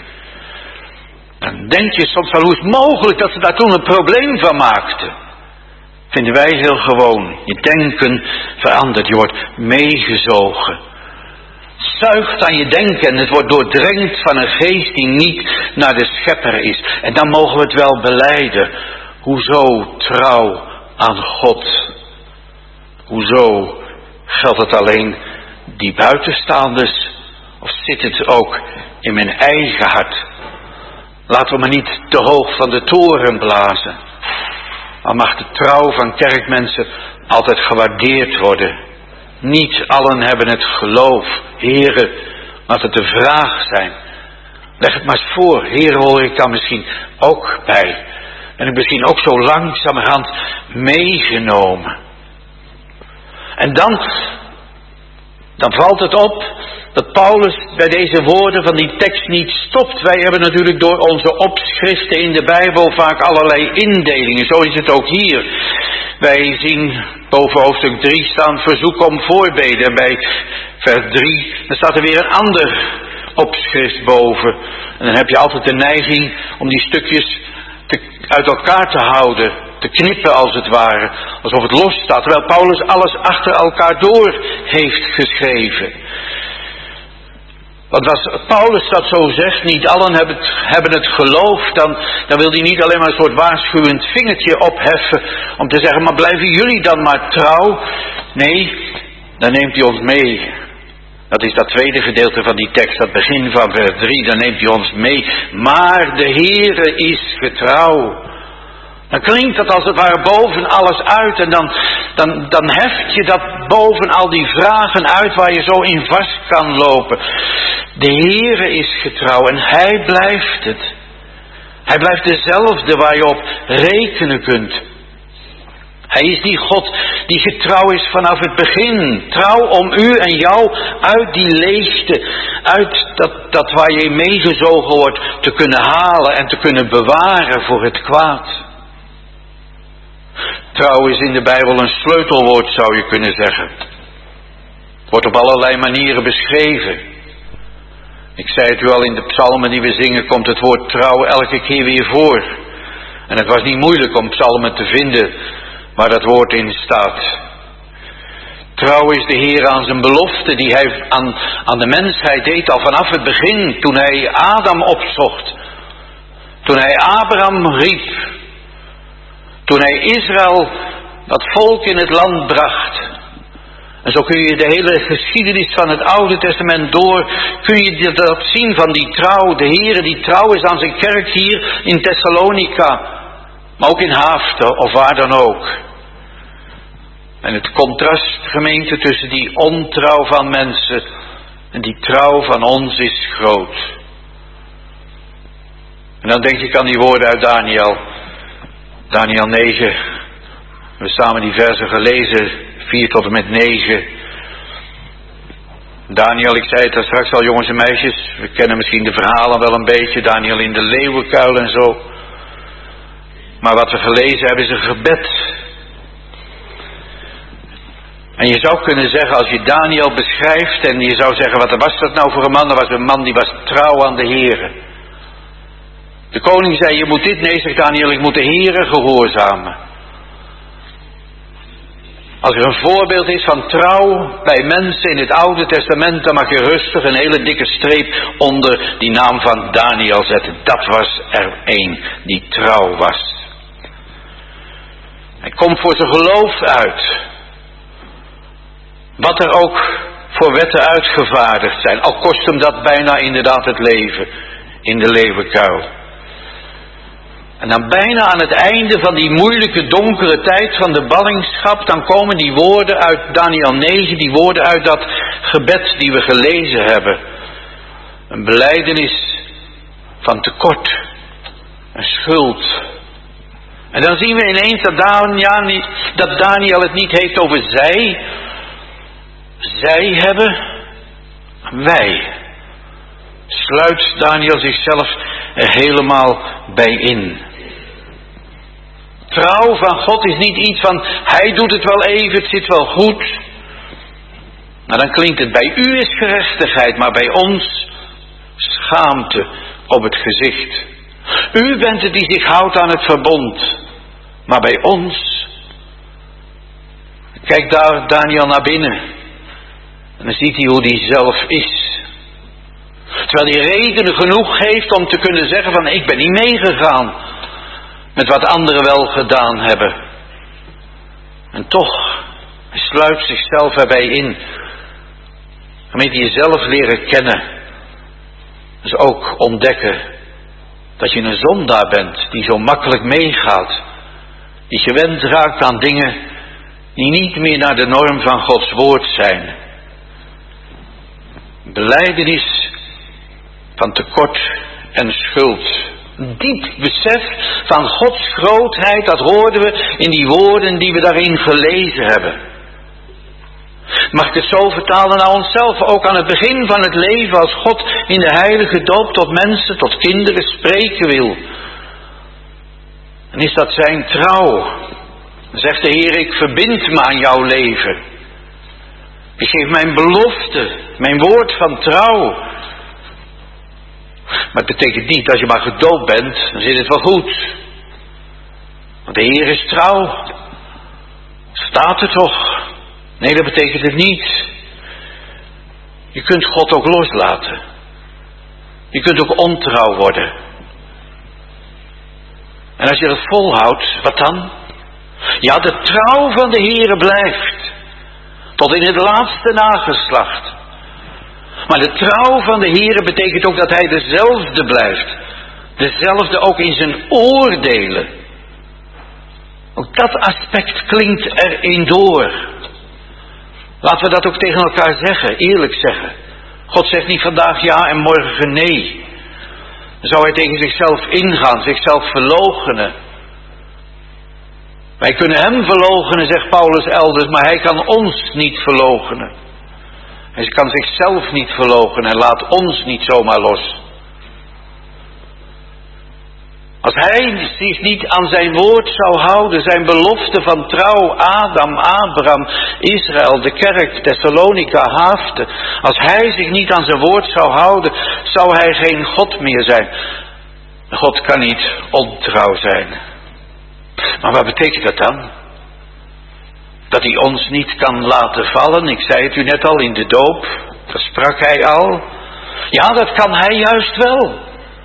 Speaker 1: Dan denk je soms van, hoe is het mogelijk dat ze daar toen een probleem van maakten? Vinden wij heel gewoon. Je denken verandert. Je wordt meegezogen. Zuigt aan je denken en het wordt doordrenkt van een geest die niet naar de schepper is. En dan mogen we het wel belijden. Hoezo trouw aan God? Hoezo geldt het alleen die buitenstaanders, of zit het ook in mijn eigen hart? Laten we maar niet te hoog van de toren blazen. Maar mag de trouw van kerkmensen altijd gewaardeerd worden. Niet allen hebben het geloof. Heren, laat het de vraag zijn. Leg het maar eens voor. Heren, hoor ik dan misschien ook bij. En ik misschien ook zo langzamerhand meegenomen. En dan, dan valt het op dat Paulus bij deze woorden van die tekst niet stopt. Wij hebben natuurlijk door onze opschriften in de Bijbel vaak allerlei indelingen. Zo is het ook hier. Wij zien boven hoofdstuk drie staan verzoek om voorbeden. En bij vers drie, dan staat er weer een ander opschrift boven. En dan heb je altijd de neiging om die stukjes te, uit elkaar te houden. Te knippen als het ware. Alsof het los staat. Terwijl Paulus alles achter elkaar door heeft geschreven. Want als Paulus dat zo zegt, niet allen hebben het, hebben het geloof, dan, dan wil hij niet alleen maar een soort waarschuwend vingertje opheffen om te zeggen, maar blijven jullie dan maar trouw? Nee, dan neemt hij ons mee. Dat is dat tweede gedeelte van die tekst, dat begin van vers drie, dan neemt hij ons mee. Maar de Heere is getrouw. Dan klinkt dat als het ware boven alles uit en dan, dan, dan heft je dat boven al die vragen uit waar je zo in vast kan lopen. De Heere is getrouw en Hij blijft het. Hij blijft dezelfde waar je op rekenen kunt. Hij is die God die getrouw is vanaf het begin. Trouw om u en jou uit die leegte, uit dat, dat waar je meegezogen wordt, te kunnen halen en te kunnen bewaren voor het kwaad. Trouw is in de Bijbel een sleutelwoord, zou je kunnen zeggen. Het wordt op allerlei manieren beschreven. Ik zei het u al, in de psalmen die we zingen komt het woord trouw elke keer weer voor. En het was niet moeilijk om psalmen te vinden waar dat woord in staat. Trouw is de Heer aan zijn belofte die hij aan, aan de mensheid deed al vanaf het begin. Toen hij Adam opzocht. Toen hij Abraham riep. Toen hij Israël, dat volk, in het land bracht. En zo kun je de hele geschiedenis van het Oude Testament door, kun je dat zien van die trouw. De Heere die trouw is aan zijn kerk hier in Thessalonica. Maar ook in Haften of waar dan ook. En het contrast, gemeente, tussen die ontrouw van mensen en die trouw van ons is groot. En dan denk ik aan die woorden uit Daniel. Daniel negen. We hebben samen die versen gelezen. vier tot en met negen. Daniel, ik zei het daar straks al, jongens en meisjes. We kennen misschien de verhalen wel een beetje. Daniel in de leeuwenkuil en zo. Maar wat we gelezen hebben is een gebed. En je zou kunnen zeggen, als je Daniel beschrijft en je zou zeggen, wat was dat nou voor een man? Dat was een man die was trouw aan de Heere. De koning zei, je moet dit, nee, zegt Daniel, ik moet de Heere gehoorzamen. Als er een voorbeeld is van trouw bij mensen in het Oude Testament, dan mag je rustig een hele dikke streep onder die naam van Daniel zetten. Dat was er één die trouw was. Hij komt voor zijn geloof uit. Wat er ook voor wetten uitgevaardigd zijn, al kost hem dat bijna inderdaad het leven in de leeuwenkuil. En dan bijna aan het einde van die moeilijke donkere tijd van de ballingschap, dan komen die woorden uit Daniel negen, die woorden uit dat gebed die we gelezen hebben. Een belijdenis van tekort en schuld. En dan zien we ineens dat Daniel, dat Daniel het niet heeft over zij. Zij hebben, wij. Sluit Daniel zichzelf er helemaal bij in. Trouw van God is niet iets van, hij doet het wel even, het zit wel goed. Nou, dan klinkt het, bij u is gerechtigheid, maar bij ons schaamte op het gezicht. U bent het die zich houdt aan het verbond, maar bij ons. Kijk daar Daniel naar binnen. En dan ziet hij hoe hij zelf is. Terwijl hij redenen genoeg heeft om te kunnen zeggen van, ik ben niet meegegaan met wat anderen wel gedaan hebben. En toch, hij sluit zichzelf erbij in. Gemeente, jezelf leren kennen. Dus ook ontdekken dat je een zondaar bent die zo makkelijk meegaat. Die gewend raakt aan dingen die niet meer naar de norm van Gods woord zijn. Belijdenis van tekort en schuld. Diep besef van Gods grootheid, dat hoorden we in die woorden die we daarin gelezen hebben. Mag ik het zo vertalen naar onszelf, ook aan het begin van het leven, als God in de heilige doop tot mensen, tot kinderen spreken wil. Dan is dat zijn trouw. Dan zegt de Heer, ik verbind me aan jouw leven. Ik geef mijn belofte, mijn woord van trouw. Maar het betekent niet, als je maar gedoopt bent, dan zit het wel goed. Want de Heer is trouw. Staat er toch? Nee, dat betekent het niet. Je kunt God ook loslaten. Je kunt ook ontrouw worden. En als je dat volhoudt, wat dan? Ja, de trouw van de Heere blijft. Tot in het laatste nageslacht. Maar de trouw van de Heere betekent ook dat Hij dezelfde blijft. Dezelfde ook in zijn oordelen. Ook dat aspect klinkt erin door. Laten we dat ook tegen elkaar zeggen, eerlijk zeggen. God zegt niet vandaag ja en morgen nee. Dan zou hij tegen zichzelf ingaan, zichzelf verloochenen. Wij kunnen hem verloochenen, zegt Paulus elders, maar hij kan ons niet verloochenen. Hij kan zichzelf niet verloochenen en laat ons niet zomaar los. Als hij zich niet aan zijn woord zou houden, zijn belofte van trouw, Adam, Abraham, Israël, de kerk, Thessalonica, Haafte. Als hij zich niet aan zijn woord zou houden, zou hij geen God meer zijn. God kan niet ontrouw zijn. Maar wat betekent dat dan? Dat hij ons niet kan laten vallen. Ik zei het u net al in de doop. Dat sprak hij al. Ja, dat kan hij juist wel.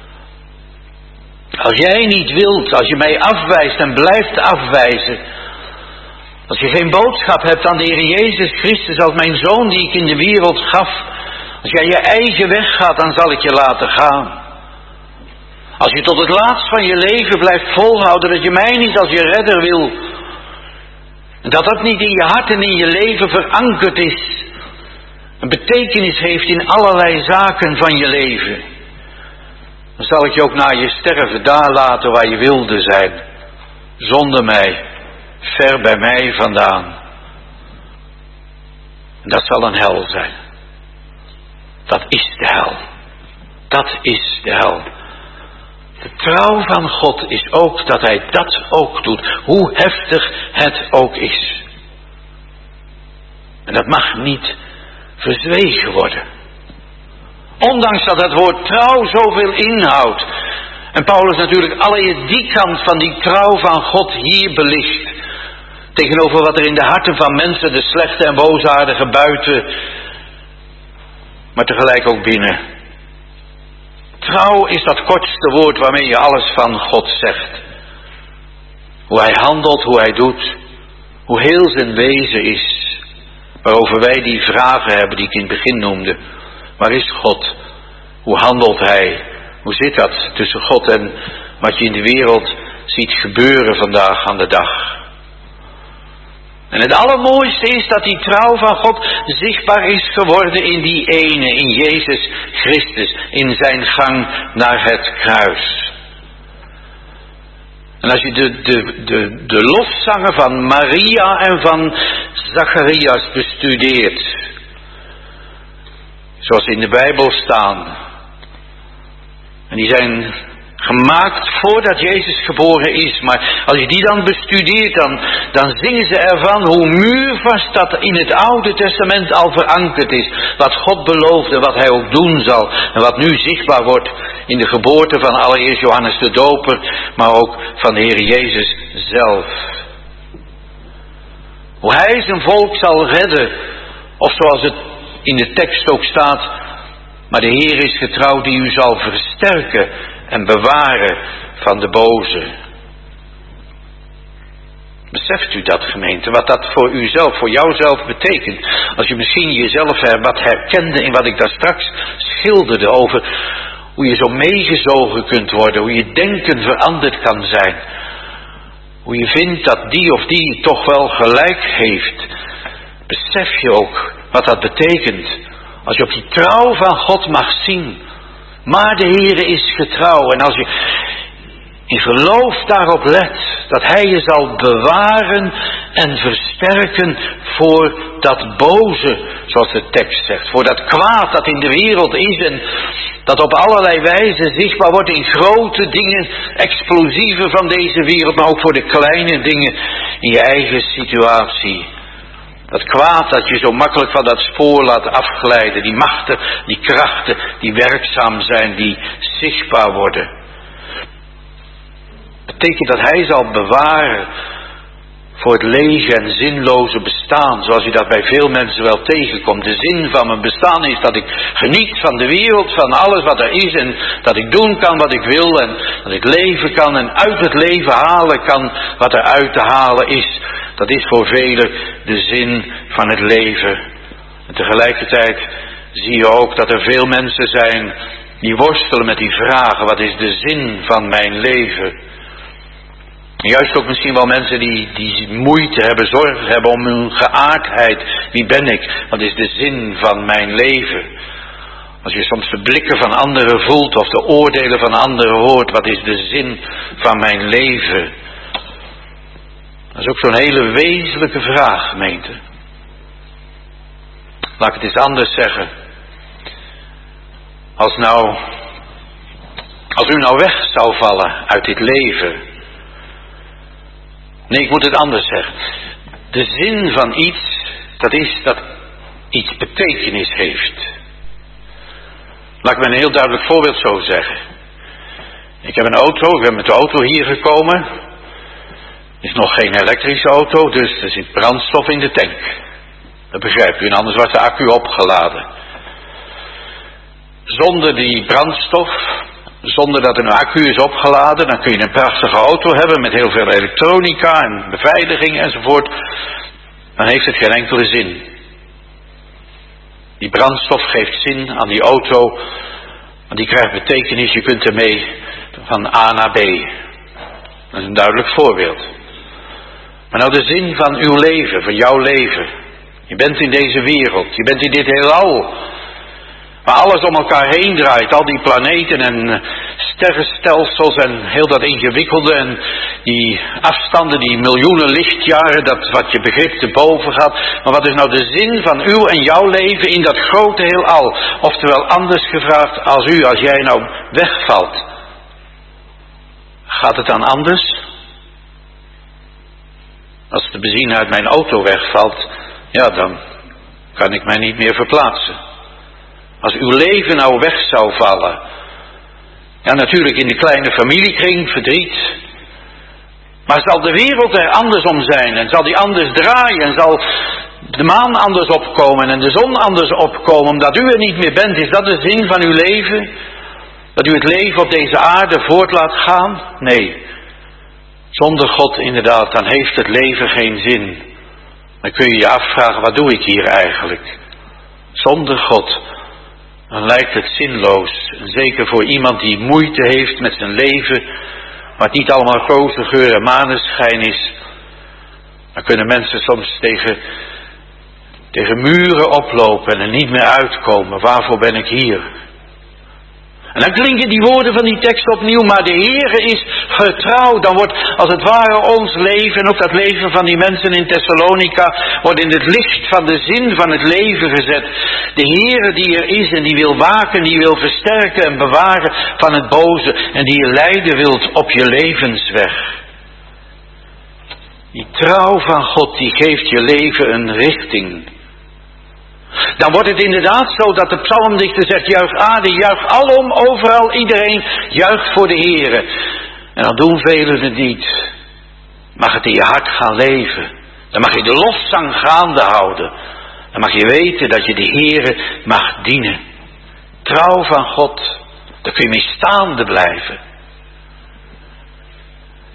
Speaker 1: Als jij niet wilt, als je mij afwijst en blijft afwijzen. Als je geen boodschap hebt aan de Heer Jezus Christus als mijn zoon die ik in de wereld gaf. Als jij je eigen weg gaat, dan zal ik je laten gaan. Als je tot het laatst van je leven blijft volhouden dat je mij niet als je redder wil. Dat dat niet in je hart en in je leven verankerd is. Een betekenis heeft in allerlei zaken van je leven. Dan zal ik je ook na je sterven daar laten waar je wilde zijn. Zonder mij. Ver bij mij vandaan. En dat zal een hel zijn. Dat is de hel. Dat is de hel. De trouw van God is ook dat hij dat ook doet. Hoe heftig het ook is. En dat mag niet verzwegen worden. Ondanks dat het woord trouw zoveel inhoudt. En Paulus natuurlijk alleen die kant van die trouw van God hier belicht. Tegenover wat er in de harten van mensen, de slechte en boosaardige buiten. Maar tegelijk ook binnen. Trouw is dat kortste woord waarmee je alles van God zegt. Hoe hij handelt, hoe hij doet. Hoe heel zijn wezen is. Waarover wij die vragen hebben die ik in het begin noemde. Waar is God? Hoe handelt hij? Hoe zit dat tussen God en wat je in de wereld ziet gebeuren vandaag aan de dag? En het allermooiste is dat die trouw van God zichtbaar is geworden in die ene, in Jezus Christus, in zijn gang naar het kruis. En als je de, de, de, de lofzangen van Maria en van Zacharias bestudeert, zoals ze in de Bijbel staan, en die zijn gemaakt voordat Jezus geboren is. Maar als je die dan bestudeert, dan, dan zingen ze ervan hoe muurvast dat in het Oude Testament al verankerd is. Wat God beloofde, wat hij ook doen zal. En wat nu zichtbaar wordt in de geboorte van allereerst Johannes de Doper, maar ook van de Heer Jezus zelf. Hoe hij zijn volk zal redden. Of zoals het in de tekst ook staat, maar de Heer is getrouw die u zal versterken en bewaren van de boze. Beseft u dat, gemeente, wat dat voor uzelf, voor jouzelf betekent? Als je misschien jezelf wat herkende in wat ik daar straks schilderde over hoe je zo meegezogen kunt worden, hoe je denken veranderd kan zijn. Hoe je vindt dat die of die toch wel gelijk heeft. Besef je ook wat dat betekent als je op die trouw van God mag zien. Maar de Heere is getrouw. En als je in geloof daarop let, dat Hij je zal bewaren en versterken voor dat boze, zoals de tekst zegt. Voor dat kwaad dat in de wereld is en dat op allerlei wijze zichtbaar wordt in grote dingen, explosieve van deze wereld, maar ook voor de kleine dingen in je eigen situatie. Dat kwaad dat je zo makkelijk van dat spoor laat afglijden, die machten, die krachten die werkzaam zijn, die zichtbaar worden. Betekent dat Hij zal bewaren voor het lege en zinloze bestaan, zoals je dat bij veel mensen wel tegenkomt. De zin van mijn bestaan is dat ik geniet van de wereld, van alles wat er is en dat ik doen kan wat ik wil en dat ik leven kan en uit het leven halen kan wat er uit te halen is. Dat is voor velen de zin van het leven. En tegelijkertijd zie je ook dat er veel mensen zijn die worstelen met die vragen, wat is de zin van mijn leven? En juist ook misschien wel mensen die, die moeite hebben, zorgen hebben om hun geaardheid. Wie ben ik? Wat is de zin van mijn leven? Als je soms de blikken van anderen voelt of de oordelen van anderen hoort, wat is de zin van mijn leven? Dat is ook zo'n hele wezenlijke vraag, gemeente. Laat ik het eens anders zeggen. Als nou, als u nou weg zou vallen uit dit leven. Nee, ik moet het anders zeggen. De zin van iets, dat is dat iets betekenis heeft. Laat ik me een heel duidelijk voorbeeld zo zeggen. Ik heb een auto, ik ben met de auto hier gekomen. Het is nog geen elektrische auto, dus er zit brandstof in de tank. Dat begrijpt u, en anders wordt de accu opgeladen. Zonder die brandstof, zonder dat een accu is opgeladen, dan kun je een prachtige auto hebben met heel veel elektronica en beveiliging enzovoort. Dan heeft het geen enkele zin. Die brandstof geeft zin aan die auto, want die krijgt betekenis, je kunt ermee van A naar B. Dat is een duidelijk voorbeeld. Maar nou de zin van uw leven, van jouw leven. Je bent in deze wereld, je bent in dit heelal. Waar alles om elkaar heen draait, al die planeten en sterrenstelsels en heel dat ingewikkelde en die afstanden, die miljoenen lichtjaren, dat wat je begrip te boven gaat. Maar wat is nou de zin van uw en jouw leven in dat grote heelal? Oftewel anders gevraagd, als u, als jij nou wegvalt, gaat het dan anders? Als de benzine uit mijn auto wegvalt, ja, dan kan ik mij niet meer verplaatsen. Als uw leven nou weg zou vallen. Ja, natuurlijk in de kleine familiekring, verdriet. Maar zal de wereld er anders om zijn? En zal die anders draaien? En zal de maan anders opkomen en de zon anders opkomen? Omdat u er niet meer bent, is dat de zin van uw leven? Dat u het leven op deze aarde voort laat gaan? Nee. Zonder God inderdaad, dan heeft het leven geen zin. Dan kun je je afvragen, wat doe ik hier eigenlijk? Zonder God, dan lijkt het zinloos. En zeker voor iemand die moeite heeft met zijn leven, maar het niet allemaal roze geur en maneschijn is. Dan kunnen mensen soms tegen, tegen muren oplopen en er niet meer uitkomen. Waarvoor ben ik hier? En dan klinken die woorden van die tekst opnieuw, maar de Heere is getrouw. Dan wordt als het ware ons leven en ook dat leven van die mensen in Thessalonica wordt in het licht van de zin van het leven gezet. De Heere die er is en die wil waken, die wil versterken en bewaren van het boze en die je leiden wilt op je levensweg. Die trouw van God die geeft je leven een richting. Dan wordt het inderdaad zo dat de psalmdichter zegt, juich aarde, juich alom, overal, iedereen, juicht voor de Heere. En dan doen velen het niet. Mag het in je hart gaan leven. Dan mag je de lofzang gaande houden. Dan mag je weten dat je de Heere mag dienen. Trouw van God, daar kun je mee staande blijven.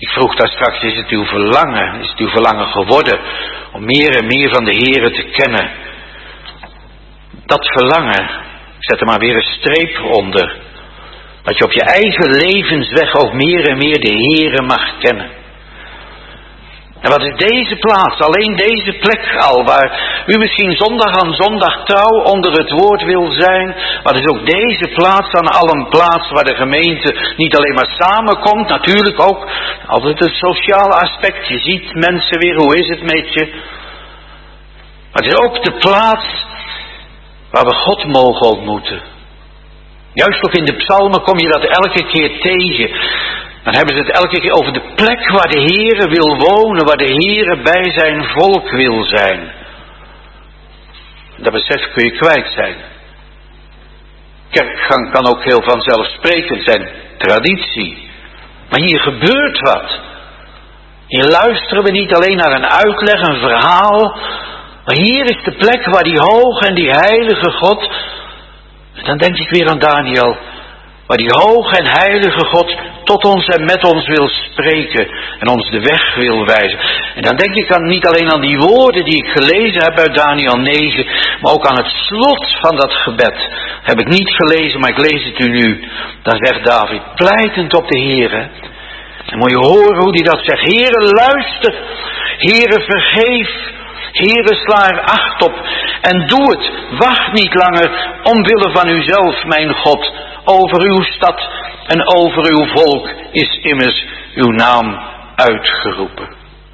Speaker 1: Ik vroeg daar straks, is het uw verlangen, is het uw verlangen geworden om meer en meer van de Heere te kennen? Dat verlangen, zet er maar weer een streep onder. Dat je op je eigen levensweg ook meer en meer de Heere mag kennen. En wat is deze plaats, alleen deze plek al, waar u misschien zondag aan zondag trouw onder het woord wil zijn. Wat is ook deze plaats dan al een plaats waar de gemeente niet alleen maar samenkomt, natuurlijk ook altijd het sociale aspect. Je ziet mensen weer, hoe is het met je? Maar het is ook de plaats waar we God mogen ontmoeten. Juist ook in de psalmen kom je dat elke keer tegen. Dan hebben ze het elke keer over de plek waar de Heere wil wonen, waar de Heere bij zijn volk wil zijn. Dat besef kun je kwijt zijn. Kerkgang kan ook heel vanzelfsprekend zijn, traditie. Maar hier gebeurt wat. Hier luisteren we niet alleen naar een uitleg, een verhaal. Maar hier is de plek waar die hoge en die heilige God, dan denk ik weer aan Daniel, waar die hoge en heilige God tot ons en met ons wil spreken en ons de weg wil wijzen. En dan denk ik dan niet alleen aan die woorden die ik gelezen heb uit Daniel negen, maar ook aan het slot van dat gebed. Heb ik niet gelezen, maar ik lees het u nu. Dan zegt David, pleitend op de Heere. En moet je horen hoe hij dat zegt. Heere, luister. Heere, vergeef. Heere, sla er acht op en doe het. Wacht niet langer omwille van uzelf, mijn God. Over uw stad en over uw volk is immers uw naam uitgeroepen.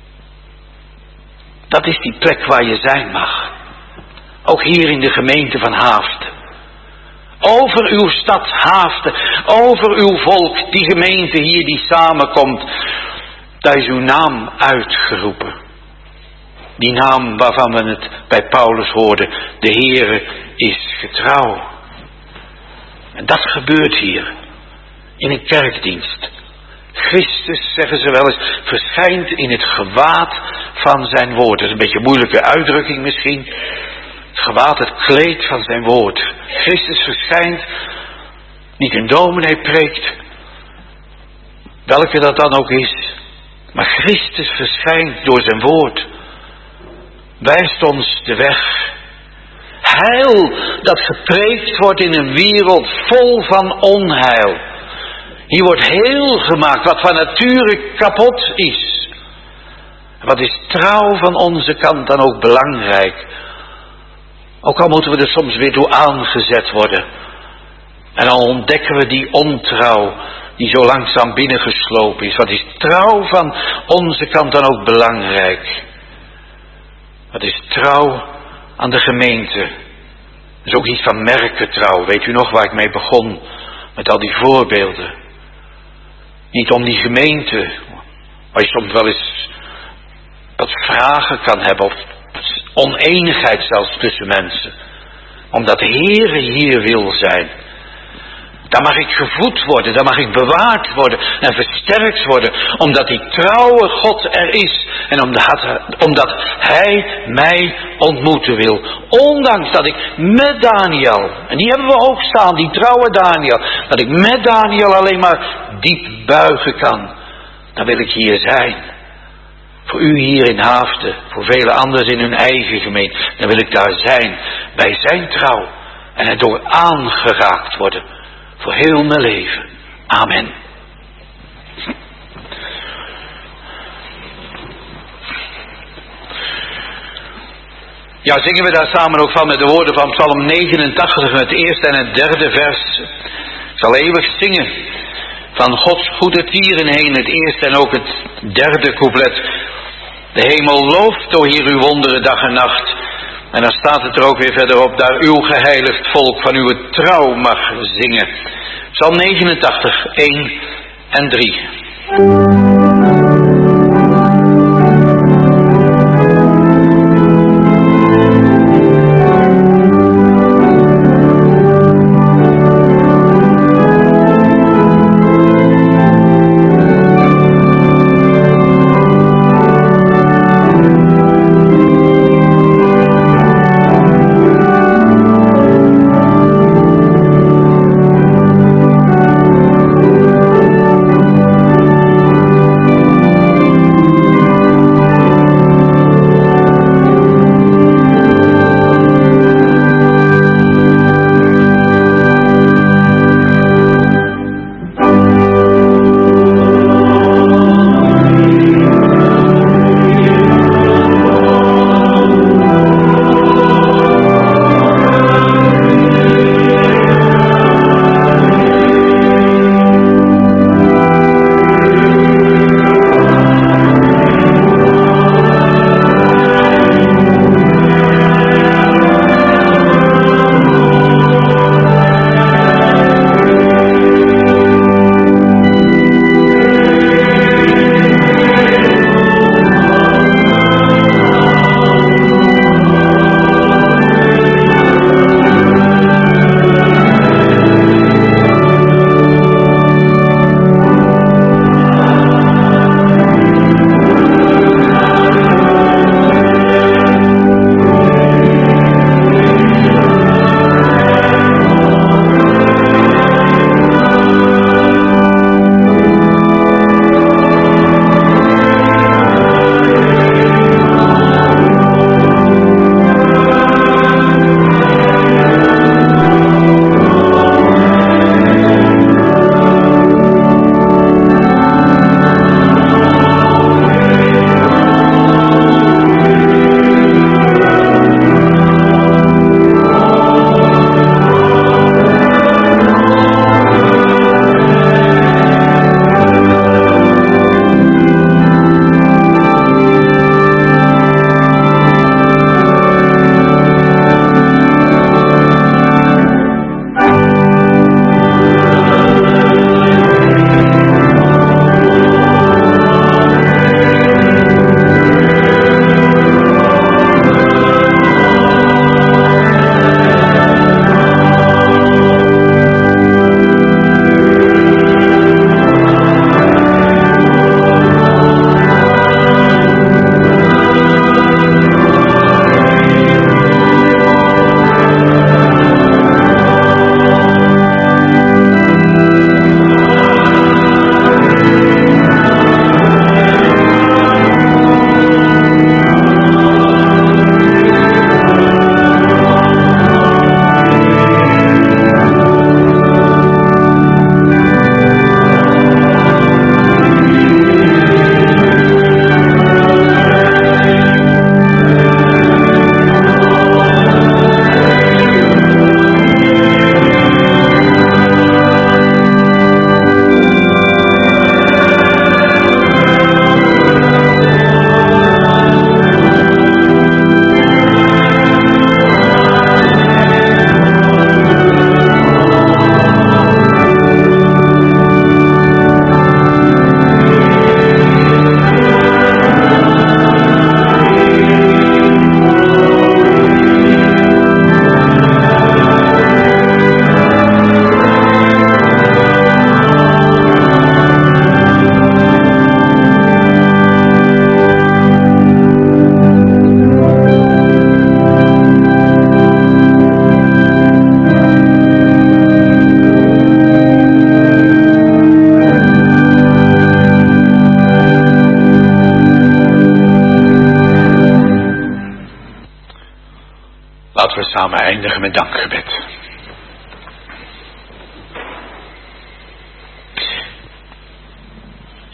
Speaker 1: Dat is die plek waar je zijn mag. Ook hier in de gemeente van Haaften. Over uw stad Haaften, over uw volk, die gemeente hier die samenkomt. Daar is uw naam uitgeroepen. Die naam waarvan we het bij Paulus hoorden. De Heere is getrouw. En dat gebeurt hier. In een kerkdienst. Christus, zeggen ze wel eens, verschijnt in het gewaad van zijn woord. Dat is een beetje een moeilijke uitdrukking misschien. Het gewaad, het kleed van zijn woord. Christus verschijnt, niet een dominee preekt, welke dat dan ook is. Maar Christus verschijnt door zijn woord. Wijst ons de weg. Heil dat gepreekt wordt in een wereld vol van onheil. Hier wordt heel gemaakt wat van nature kapot is. Wat is trouw van onze kant dan ook belangrijk. Ook al moeten we er soms weer toe aangezet worden. En dan ontdekken we die ontrouw die zo langzaam binnengeslopen is. Wat is trouw van onze kant dan ook belangrijk. Wat is trouw aan de gemeente. Dat is ook iets van merkentrouw. Weet u nog waar ik mee begon? Met al die voorbeelden. Niet om die gemeente, waar je soms wel eens wat vragen kan hebben. Of oneenigheid zelfs tussen mensen. Omdat de Heere hier wil zijn. Daar mag ik gevoed worden, daar mag ik bewaard worden en versterkt worden. Omdat die trouwe God er is. En omdat, omdat Hij mij ontmoeten wil. Ondanks dat ik met Daniel, en die hebben we ook staan, die trouwe Daniel. Dat ik met Daniel alleen maar diep buigen kan. Dan wil ik hier zijn. Voor u hier in Haaften, voor vele anderen in hun eigen gemeente. Dan wil ik daar zijn, bij zijn trouw. En er door aangeraakt worden. Voor heel mijn leven. Amen. Ja, zingen we daar samen ook van met de woorden van Psalm negenentachtig, het eerste en het derde vers. Ik zal eeuwig zingen van Gods goede tieren heen, het eerste en ook het derde couplet. De hemel looft, o Heer, uw wonderen dag en nacht. En dan staat het er ook weer verderop, daar uw geheiligd volk van uw trouw mag zingen. Psalm negenentachtig, één en drie.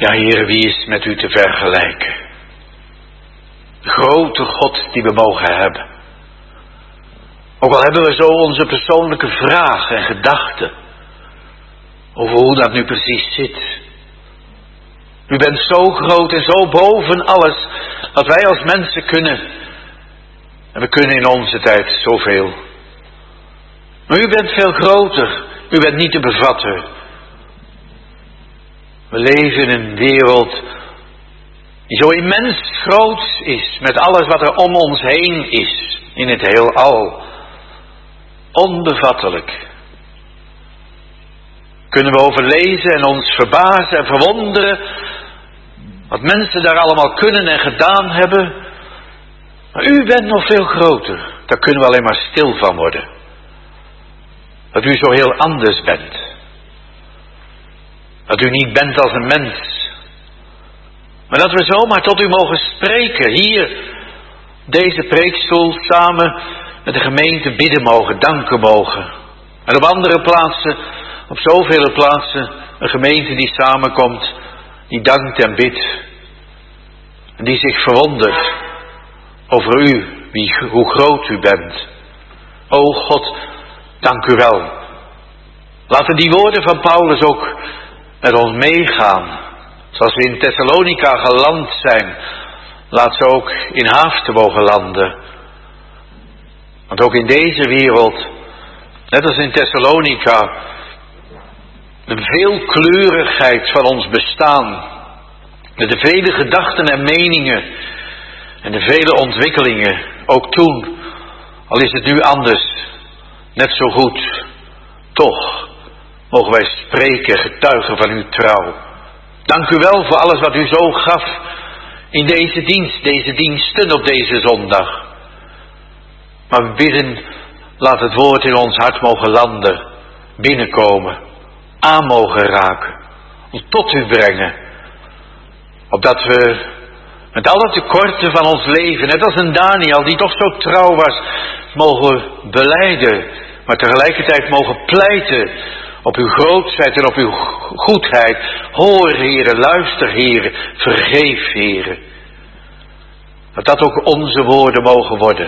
Speaker 1: Ja, Heer, wie is met u te vergelijken? De grote God die we mogen hebben. Ook al hebben we zo onze persoonlijke vragen en gedachten over hoe dat nu precies zit. U bent zo groot en zo boven alles wat wij als mensen kunnen. En we kunnen in onze tijd zoveel. Maar u bent veel groter. U bent niet te bevatten. We leven in een wereld die zo immens groot is met alles wat er om ons heen is in het heelal. Onbevattelijk. Kunnen we over lezen en ons verbazen en verwonderen wat mensen daar allemaal kunnen en gedaan hebben. Maar u bent nog veel groter. Daar kunnen we alleen maar stil van worden. Dat u zo heel anders bent. Dat u niet bent als een mens. Maar dat we zomaar tot u mogen spreken. Hier, deze preekstoel, samen met de gemeente bidden mogen, danken mogen. En op andere plaatsen, op zoveel plaatsen, een gemeente die samenkomt, die dankt en bidt. En die zich verwondert over u, wie, hoe groot u bent. O God, dank u wel. Laten die woorden van Paulus ook met ons meegaan. Zoals we in Thessalonica geland zijn, laat ze ook in Haaften mogen landen. Want ook in deze wereld, net als in Thessalonica, de veelkleurigheid van ons bestaan, met de vele gedachten en meningen en de vele ontwikkelingen, ook toen, al is het nu anders, net zo goed, toch mogen wij spreken, getuigen van uw trouw. Dank u wel voor alles wat u zo gaf in deze dienst, deze diensten op deze zondag. Maar we bidden, laat het woord in ons hart mogen landen, binnenkomen, aan mogen raken, ons tot u brengen. Opdat we met alle tekorten van ons leven, net als een Daniel die toch zo trouw was, mogen belijden, maar tegelijkertijd mogen pleiten op uw grootheid en op uw goedheid. Hoor, heren, luister, heren, vergeef, heren. Dat dat ook onze woorden mogen worden.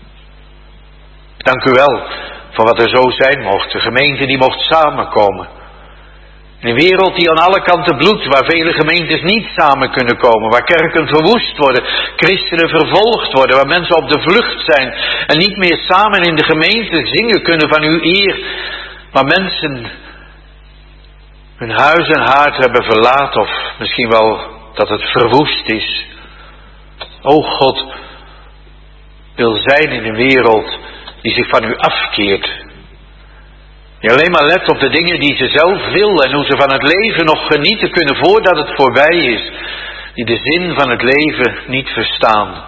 Speaker 1: Dank u wel voor wat er zo zijn mocht. De gemeente die mocht samenkomen. In een wereld die aan alle kanten bloedt, waar vele gemeentes niet samen kunnen komen, waar kerken verwoest worden, christenen vervolgd worden, waar mensen op de vlucht zijn en niet meer samen in de gemeente zingen kunnen van uw eer, waar mensen hun huis en haard hebben verlaten, of misschien wel dat het verwoest is. O God, wil zijn in een wereld die zich van u afkeert. Die alleen maar let op de dingen die ze zelf wil en hoe ze van het leven nog genieten kunnen voordat het voorbij is. Die de zin van het leven niet verstaan.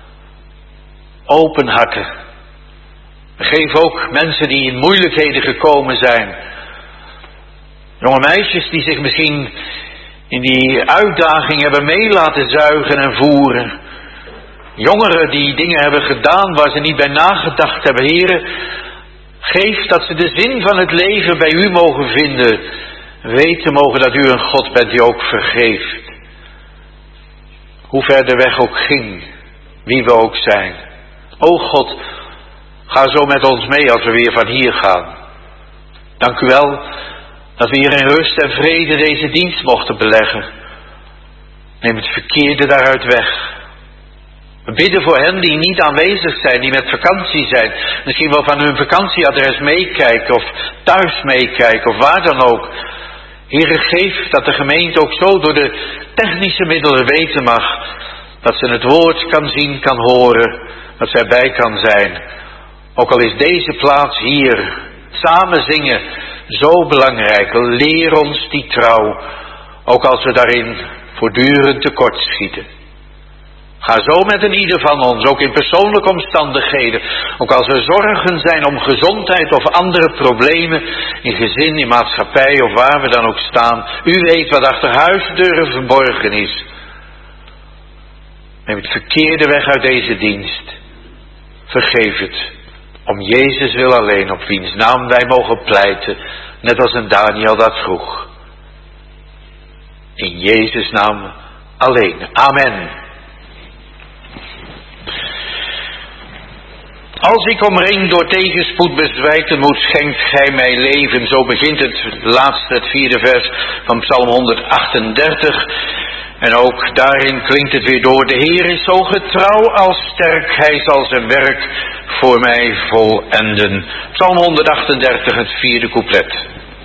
Speaker 1: Open harten. Geef ook mensen die in moeilijkheden gekomen zijn. Jonge meisjes die zich misschien in die uitdaging hebben mee laten zuigen en voeren. Jongeren die dingen hebben gedaan waar ze niet bij nagedacht hebben. Heren, geef dat ze de zin van het leven bij u mogen vinden. Weten mogen dat u een God bent die ook vergeeft. Hoe ver de weg ook ging. Wie we ook zijn. O God, ga zo met ons mee als we weer van hier gaan. Dank u wel dat we hier in rust en vrede deze dienst mochten beleggen. Neem het verkeerde daaruit weg. We bidden voor hen die niet aanwezig zijn, die met vakantie zijn. Misschien wel van hun vakantieadres meekijken of thuis meekijken of waar dan ook. Heere, geef dat de gemeente ook zo door de technische middelen weten mag. Dat ze het woord kan zien, kan horen. Dat zij bij kan zijn. Ook al is deze plaats hier, samen zingen, zo belangrijk. Leer ons die trouw. Ook als we daarin voortdurend tekortschieten. Ga zo met een ieder van ons, ook in persoonlijke omstandigheden. Ook als er zorgen zijn om gezondheid of andere problemen, in gezin, in maatschappij of waar we dan ook staan. U weet wat achter huisdeuren verborgen is. Neem het verkeerde weg uit deze dienst. Vergeef het. Om Jezus wil alleen, op wiens naam wij mogen pleiten. Net als een Daniel dat vroeg. In Jezus' naam alleen. Amen. Als ik omringd door tegenspoed bezwijken moet, schenkt gij mij leven. Zo begint het laatste, het vierde vers van Psalm honderdachtendertig. En ook daarin klinkt het weer door. De Heer is zo getrouw als sterk, hij zal zijn werk voor mij volenden. Psalm honderdachtendertig, het vierde couplet.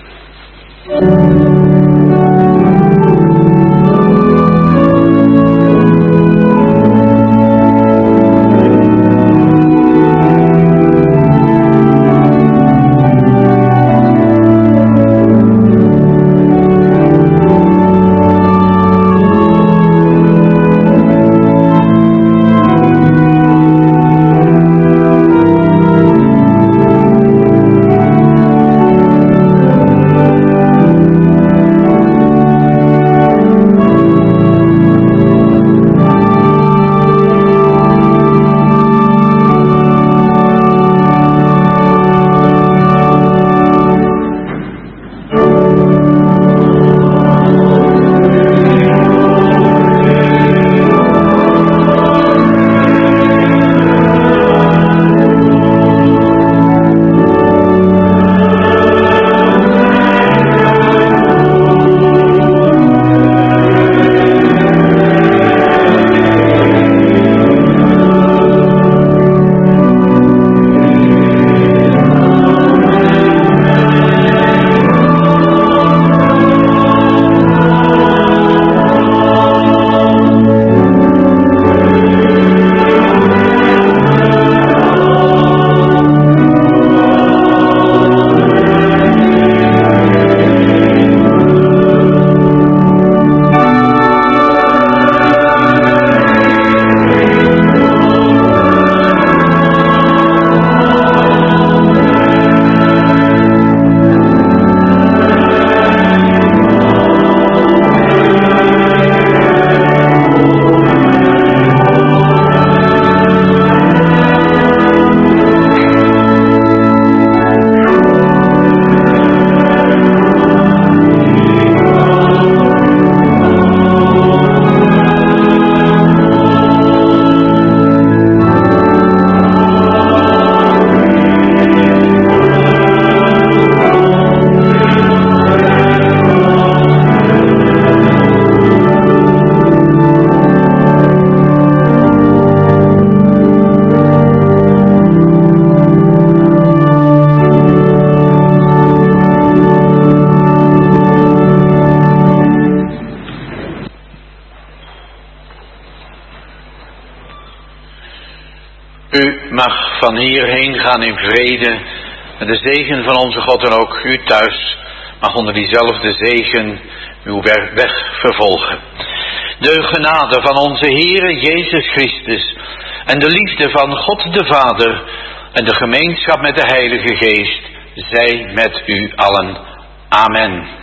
Speaker 1: mag van hierheen gaan in vrede. En de zegen van onze God en ook u thuis mag onder diezelfde zegen uw weg vervolgen. De genade van onze Heere Jezus Christus en de liefde van God de Vader en de gemeenschap met de Heilige Geest zij met u allen. Amen.